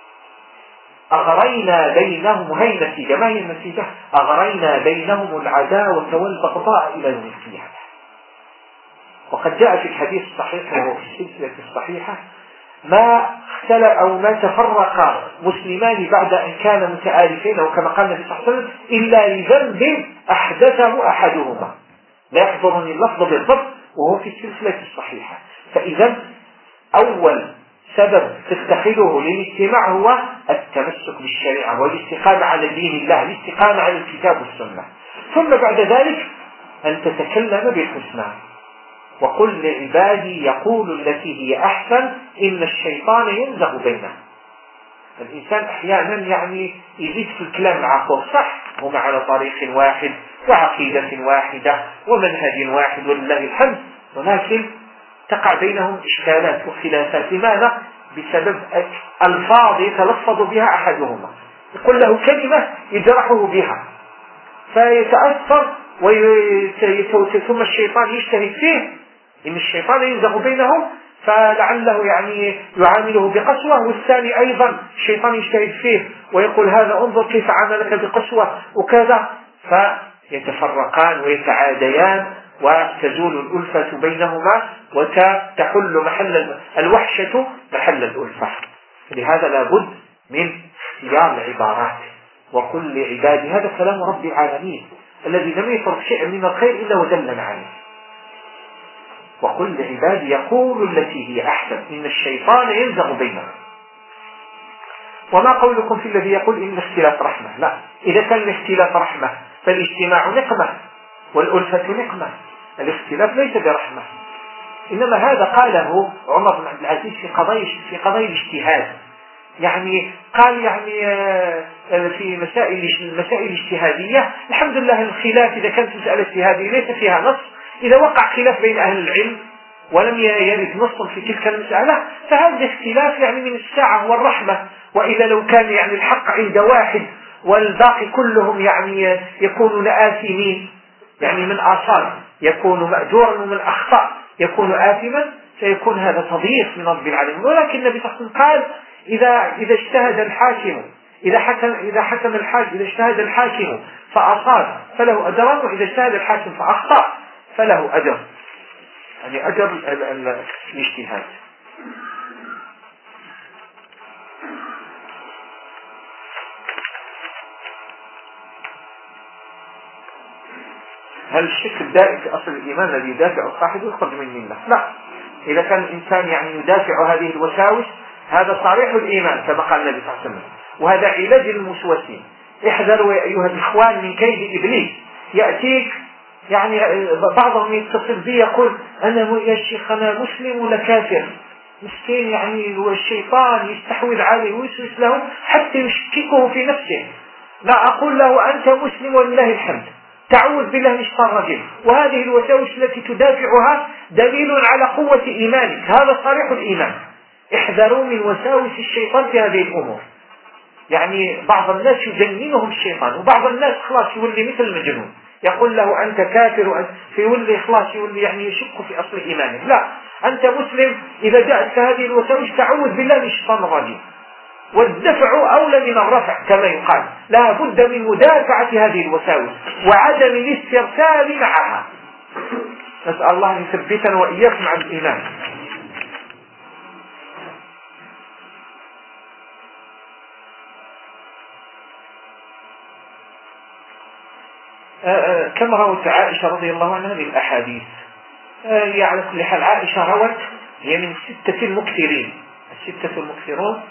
Speaker 1: أغرينا بينهم، هي النتيجة. ما هي النتيجة؟ أغرينا بينهم العداوة والبغضاء إلى يوم القيامة. وقد جاء في الحديث الصحيح وفي السلسلة الصحيحة ما اختلف أو ما تفرق مسلمان بعد أن كانا متآلفين، وكما قال النبي صلى الله عليه وسلم إلا لذنب أحدثه أحدهما. لا يحضرني اللفظ بالضبط وهو في السلسلة الصحيحة. فإذا أول سبب تتخذه للاجتماع هو التمسك بالشريعة والاستقامة على دين الله، الاستقامة على الكتاب والسنة. ثم بعد ذلك أن تتكلم بالحسنى، وقل لعبادي يقول التي هي أحسن إن الشيطان ينزغ بينهم. الإنسان أحيانا يعني يزيد في الكلام مع أخوه، صح هم على طريق واحد وعقيدة واحدة ومنهج واحد ولله الحمد، ولكن تقع بينهم إشكالات وخلافات. لماذا؟ بسبب ألفاظ يتلفظ بها أحدهما، يقول له كلمة يجرحه بها فيتأثر ثم الشيطان يجتهد فيه، إن الشيطان ينزغ بينهم، فلعله يعني يعامله بقسوة، والثاني أيضا الشيطان يجتهد فيه ويقول هذا انظر كيف عاملك بقسوة وكذا، فيتفرقان ويتعاديان وتزول الألفة بينهما وتحل محل الوحشة محل الألفة. لهذا لابد من اختيار العبارات. وقل لعبادي، هذا كلام رب العالمين الذي لم يترك شيئا من الخير إلا ودلنا عليه. وقل لعبادي يقول التي هي أحسن إن الشيطان ينزغ بينهم. وما قولكم في الذي يقول إن الاختلاف رحمة؟ لا، إذا كان الاختلاف رحمة فالاجتماع نقمة والألفة نقمة. الاختلاف ليس برحمة، إنما هذا قاله عمر بن عبد العزيز في قضايا الاجتهاد. يعني قال يعني في المسائل الاجتهادية الحمد لله الخلاف إذا كانت مسألة اجتهادية ليس فيها نص، إذا وقع خلاف بين أهل العلم ولم يرد نص في تلك المسألة فهذا اختلاف يعني من الساعة والرحمة. وإذا لو كان يعني الحق عند واحد والباقي كلهم يعني يكونون آثمين، يعني من آثار يكون مأجورا ومن أخطاء يكون آثما، سيكون هذا تضييق من رب العالمين. ولكن النبي صلى الله عليه وسلم قال إذا اجتهد الحاكم إذا اجتهد الحاكم فأصاب فله أجران، وإذا اجتهد الحاكم فأخطأ فله أجر، يعني أجر الاجتهاد. هل الشك الدائم في أصل الإيمان الذي يدافع صاحبه يخرج من الملة؟ لا. إذا كان الإنسان يعني يدافع هذه الوساوس هذا صريح الإيمان كما قال النبي صلى الله عليه وسلم، وهذا علاج الموسوسين. احذروا يا أيها الإخوان من كيد إبليس. يأتيك يعني بعضهم يتصل بي يقول أنا يا شيخ أنا مسلم ولا كافر؟ مسكين يعني والشيطان يستحوذ عليه ويسوس له حتى يشككه في نفسه. لا، أقول له أنت مسلم ولله الحمد، تعوذ بالله من الشيطان الرجيم، وهذه الوساوس التي تدافعها دليل على قوة إيمانك، هذا صريح الإيمان. احذروا من وساوس الشيطان في هذه الأمور. يعني بعض الناس يجننهم الشيطان، وبعض الناس خلاص يولي مثل المجنون، يقول له أنت كافر فيولي خلاص يولي يعني يشك في أصل إيمانك. لا، أنت مسلم، إذا جاءت هذه الوساوس تعوذ بالله من الشيطان الرجيم، والدفع أولى من الرفع كما يقال. لا بد من مدافعة هذه الوساوس وعدم الاسترسال معها. نسأل الله أن يثبتنا وإياكم على الإيمان. كما روت عائشة رضي الله عنها من الأحاديث. على كل حال عائشة روت هي من 6 المكثرين. 6 المكثرون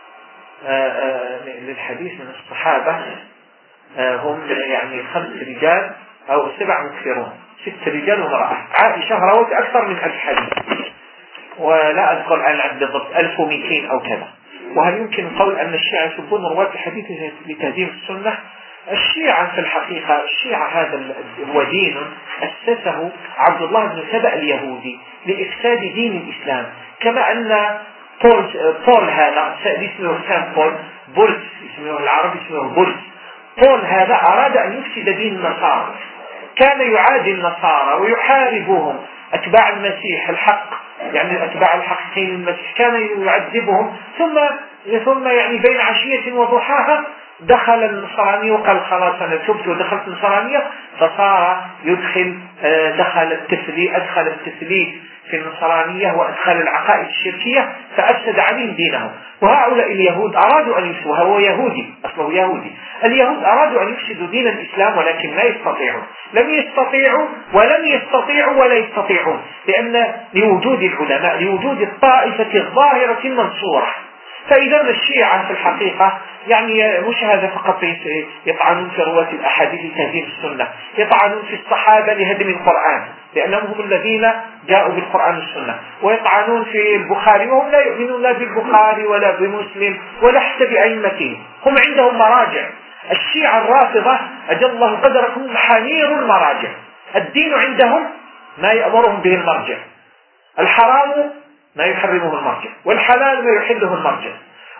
Speaker 1: للحديث من الصحابة هم يعني 5 رجال أو 7 مكثرون، 6 رجال ومرأة. عائشة روت أكثر من 1000 حديث، ولا أذكر الآن العدد بالضبط 1200 أو كذا. وهل يمكن القول أن الشيعة يسبون رواة الحديث لتهديم السنة؟ الشيعة في الحقيقة الشيعة هذا هو دين أسسه عبد الله بن سبأ اليهودي لإفساد دين الإسلام، كما أن بول هذا اسمه سان بولس اسمه العربي اسمه بولس. بول هذا أراد أن يفسد دين النصارى، كان يعادي النصارى ويحاربهم أتباع المسيح الحق، يعني أتباع الحقيقيين المسيح، كان يعذبهم. ثم يعني بين عشية وضحاها دخل النصرانية وقال خلاص أنا تبت ودخلت النصرانية، فصار أدخل التثليث في النصرانية وأدخل العقائد الشركية، فأفسد عليهم دينهم. وهؤلاء اليهود أرادوا أن يفسدوا، هو يهودي أصله يهودي، اليهود أرادوا أن يفسدوا دين الإسلام ولكن لا يستطيعون، لم يستطيعوا ولم يستطيعوا ولا يستطيعون، لأن لوجود العلماء، لوجود الطائفة الظاهرة المنصورة. فإذا الشيعة في الحقيقة يعني مش هذا فقط يطعنون في رواة الأحاديث لتهديم السنة، يطعنون في الصحابة لهدم القرآن لأنهم هم الذين جاءوا بالقرآن والسنة، ويطعنون في البخاري وهم لا يؤمنون لا بالبخاري ولا بمسلم ولا حتى بأئمتهم، هم عندهم مراجع. الشيعة الرافضة أجل الله قدرهم محانير المراجع، الدين عندهم ما يأمرهم به المرجع، الحرام ما يحرمه المرجع، والحلال ما يحله المرجع،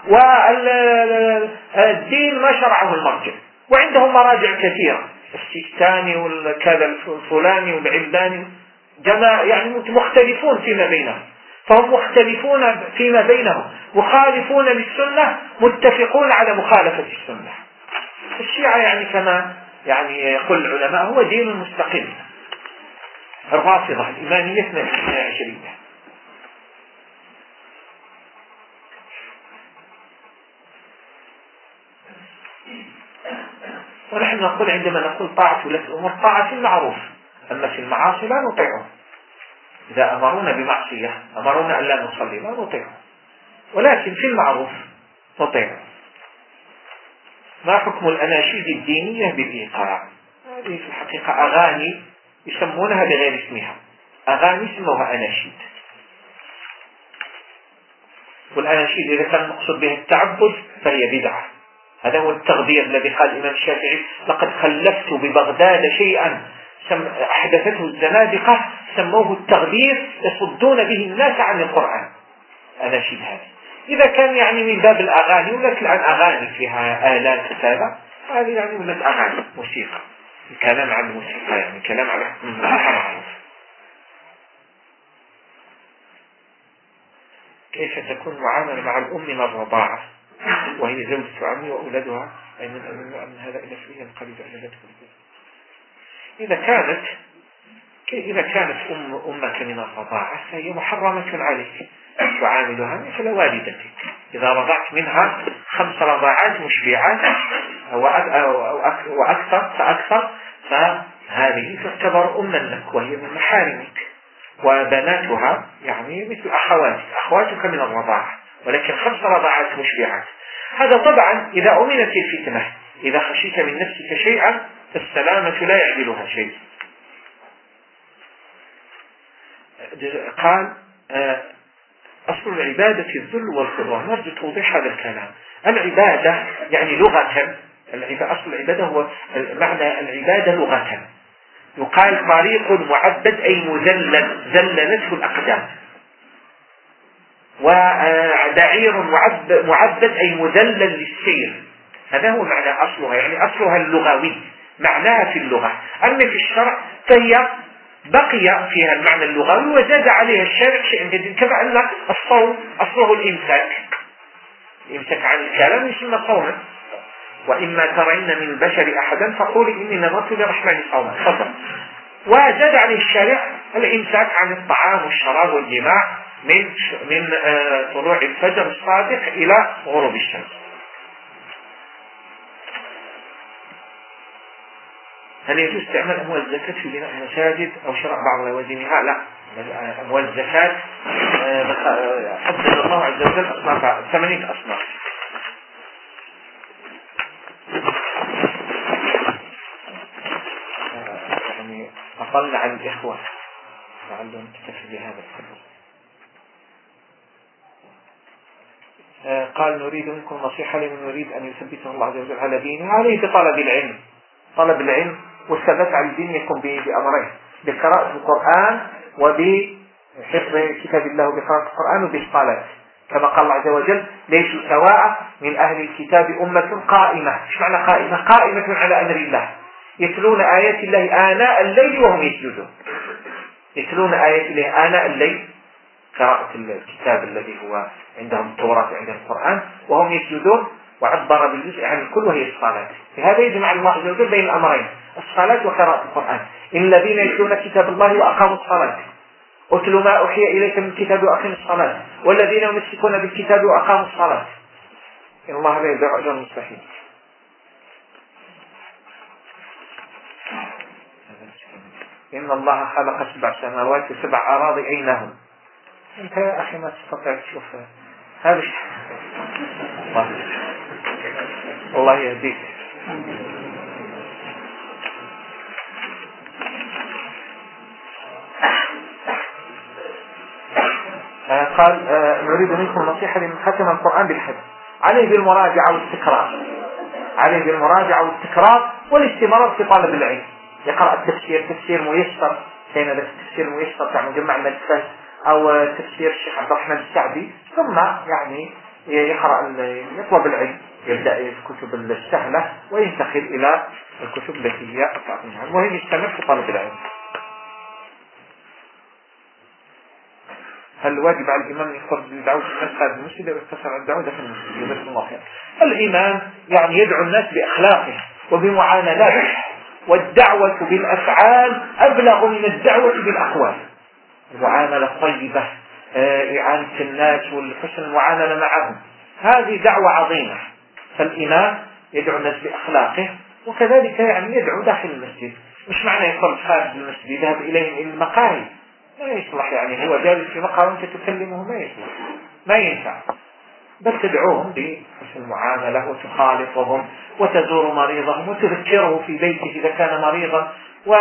Speaker 1: والدين ما شرعه المرجع. وعندهم مراجع كثيرة، السيستاني والكذا الفلاني والعلاني، جماعة يعني مختلفون فيما بينهم، فهم مختلفون فيما بينهم، مخالفون للسنة متفقون على مخالفة السنة. الشيعة يعني كما يعني يقول العلماء هو دين مستقل. الرافضة الإمامية 22. ونحن نقول عندما نقول طاعة ولاة الأمور طاعة في المعروف، أما في المعاصي لا نطيعهم. إذا أمرونا بمعصية أمرونا أن لا نصلي لا نطيعهم، ولكن في المعروف نطيعهم. ما حكم الأناشيد الدينية بالإيقاع؟ هذه في الحقيقة أغاني يسمونها بغير اسمها، أغاني سموها أناشيد. والأناشيد إذا كان المقصود بها التعبد فهي بدعة. هذا هو التغذير الذي قال الإمام الشافعي لقد خلفت ببغداد شيئا أحدثته الزنادقة سموه التغذير يصدون به الناس عن القرآن. أناشيد هذه إذا كان يعني من باب الأغاني ولكن عن أغاني فيها آلات كذا، هذه يعني ولد أغاني موسيقى، الكلام عن الموسيقى يعني كلام على معروف. كيف تكون معاملة مع الأم من الرضاعة وهي زوجة عمي وأولادها أي من هذا إلى فيه القريب إلى ذلك. إذا كانت أمك من الرضاعة فهي محرمة عليك تعاملها مثل والدتك. إذا رضعت منها 5 رضاعات مشبعات أو أكثر هذه تعتبر أما لك وهي من محارمك، وبناتها يعني مثل أخواتك من الرضاعة، ولكن 5 رضاعات مشبعات. هذا طبعا إذا أمنت الفتنة، إذا خشيت من نفسك شيئا فالسلامة لا يعدلها شيء. قال أصل العبادة الذل والخضوع. نرجو توضيح هذا الكلام. العبادة يعني لغة، أصل العبادة هو معنى العبادة لغة، يقال طريق معبد أي مذلل، ذللته الأقدام، وبعير معبد أي مذلل للسير. هذا هو معنى أصلها، يعني أصلها اللغوي، معناها في اللغة. أما في الشرع فهي بقي فيها المعنى اللغوي وزاد عليها الشارع شيئا جديد، كما أن الصوم أصله الإمساك عن الكلام يسمى صوما. وإما ترين من البشر أحدا فقولي إني نظرت للرحمن صوما، تفضل. وزاد عليه الشارع الإمساك عن الطعام والشراب والجماع من طلوع الفجر الصادق إلى غروب الشمس. هل يجوز استعمال أموال الزكاة في بناء المساجد أو شراء بعض لوازمها؟ لا، أموال الزكاة حدد الله عز وجل أصنافها 8 أصناف. يعني أقلنا عن الإخوة لعلهم تكفي بهذا القدر. قال نريد منكم نصيحة لمن يريد أن يثبته الله عز وجل على دينه، عليه بطلب العلم. طلب العلم والثبات على الدين يكون بأمرين: بقراءة القرآن وبحفظ كتاب الله، وبقراءة القرآن وبالصلاة، كما قال الله عز وجل: ليسوا سواء من أهل الكتاب أمة قائمة. ايش معنى قائمة؟ قائمة على أمر الله، يتلون آيات الله آناء الليل وهم يسجدون. يتلون آيات الله آناء الليل، قراءة الكتاب الذي هو عندهم التوراة عندهم القرآن، وهم يسجدون، وعبر بالجزء عن الكل وهي الصلاة. فهذا يجمع الله عز وجل بين الأمرين: الصلاة وقراءة القرآن. إن الذين يتلون كتاب الله وأقاموا الصلاة أتلوا ما أوحي إليك من الكتاب وأقيموا الصلاة والذين يمسكون بالكتاب وأقاموا الصلاة إن الله لا يضيع أجر المصلحين. إن الله خلق 7 سماوات و7 أراضي أينهم. أنت يا أخي ما تستطيع تشوف هذا الله يهديك. قال نريد منكم نصيحة لمن ختم القرآن بالحفظ. عليه بالمراجعة والتكرار والاستمرار في طلب العلم. يقرأ التفسير، تفسير ميسر، كان له تفسير ميسر تاع مجمع المدفع أو تفسير الشيخ عبد الرحمن السعدي، ثم يعني يطلب العلم، يبدأ الكتب السهلة وينتقل إلى الكتب التي هي أصعب منها. المهم يستمر في طلب العلم. هل واجب على الإمام يخرج بدعوة الناس خارج المسجد أو يقتصر على الدعوة داخل المسجد؟ جزاكم الله خير. الإمام يعني يدعو الناس بأخلاقه وبمعاملاته، والدعوة بالأفعال أبلغ من الدعوة بالأقوال. المعاملة الطيبة، إعانة الناس والحسن المعاملة معهم، هذه دعوة عظيمة. فالإمام يدعو الناس بأخلاقه، وكذلك يعني يدعو داخل المسجد. مش معنى يخرج خارج المسجد يذهب إليهم المقاهي، ما يصلح. يعني هو جالس في مقهى وانت تكلمه، ما يصلح، ما ينفع. بل تدعوهم بحسن المعاملة وتخالطهم وتزور مريضهم وتذكره في بيته إذا كان مريضا،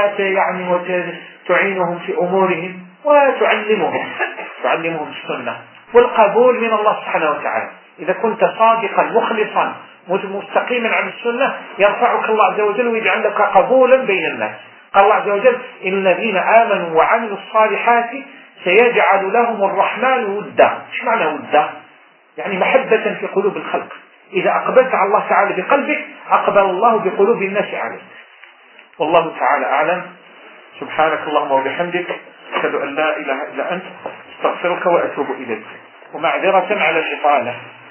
Speaker 1: وتعينهم في أمورهم وتعلمهم السنة والقبول من الله سبحانه وتعالى. إذا كنت صادقا مخلصا مستقيما عن السنة يرفعك الله عز وجل ويجعل لك قبولا بين الناس. قال الله عز وجل: إن الذين آمنوا وعملوا الصالحات سيجعل لهم الرحمن ودا. ايش معنى ودا؟ يعني محبة في قلوب الخلق. إذا أقبلت على الله تعالى بقلبك أقبل الله بقلوب الناس عليك. والله تعالى أعلم. سبحانك اللهم وبحمدك، أشهد أن لا إله إلا أنت، استغفرك وأتوب إليك. ومعذرة على الإطالة.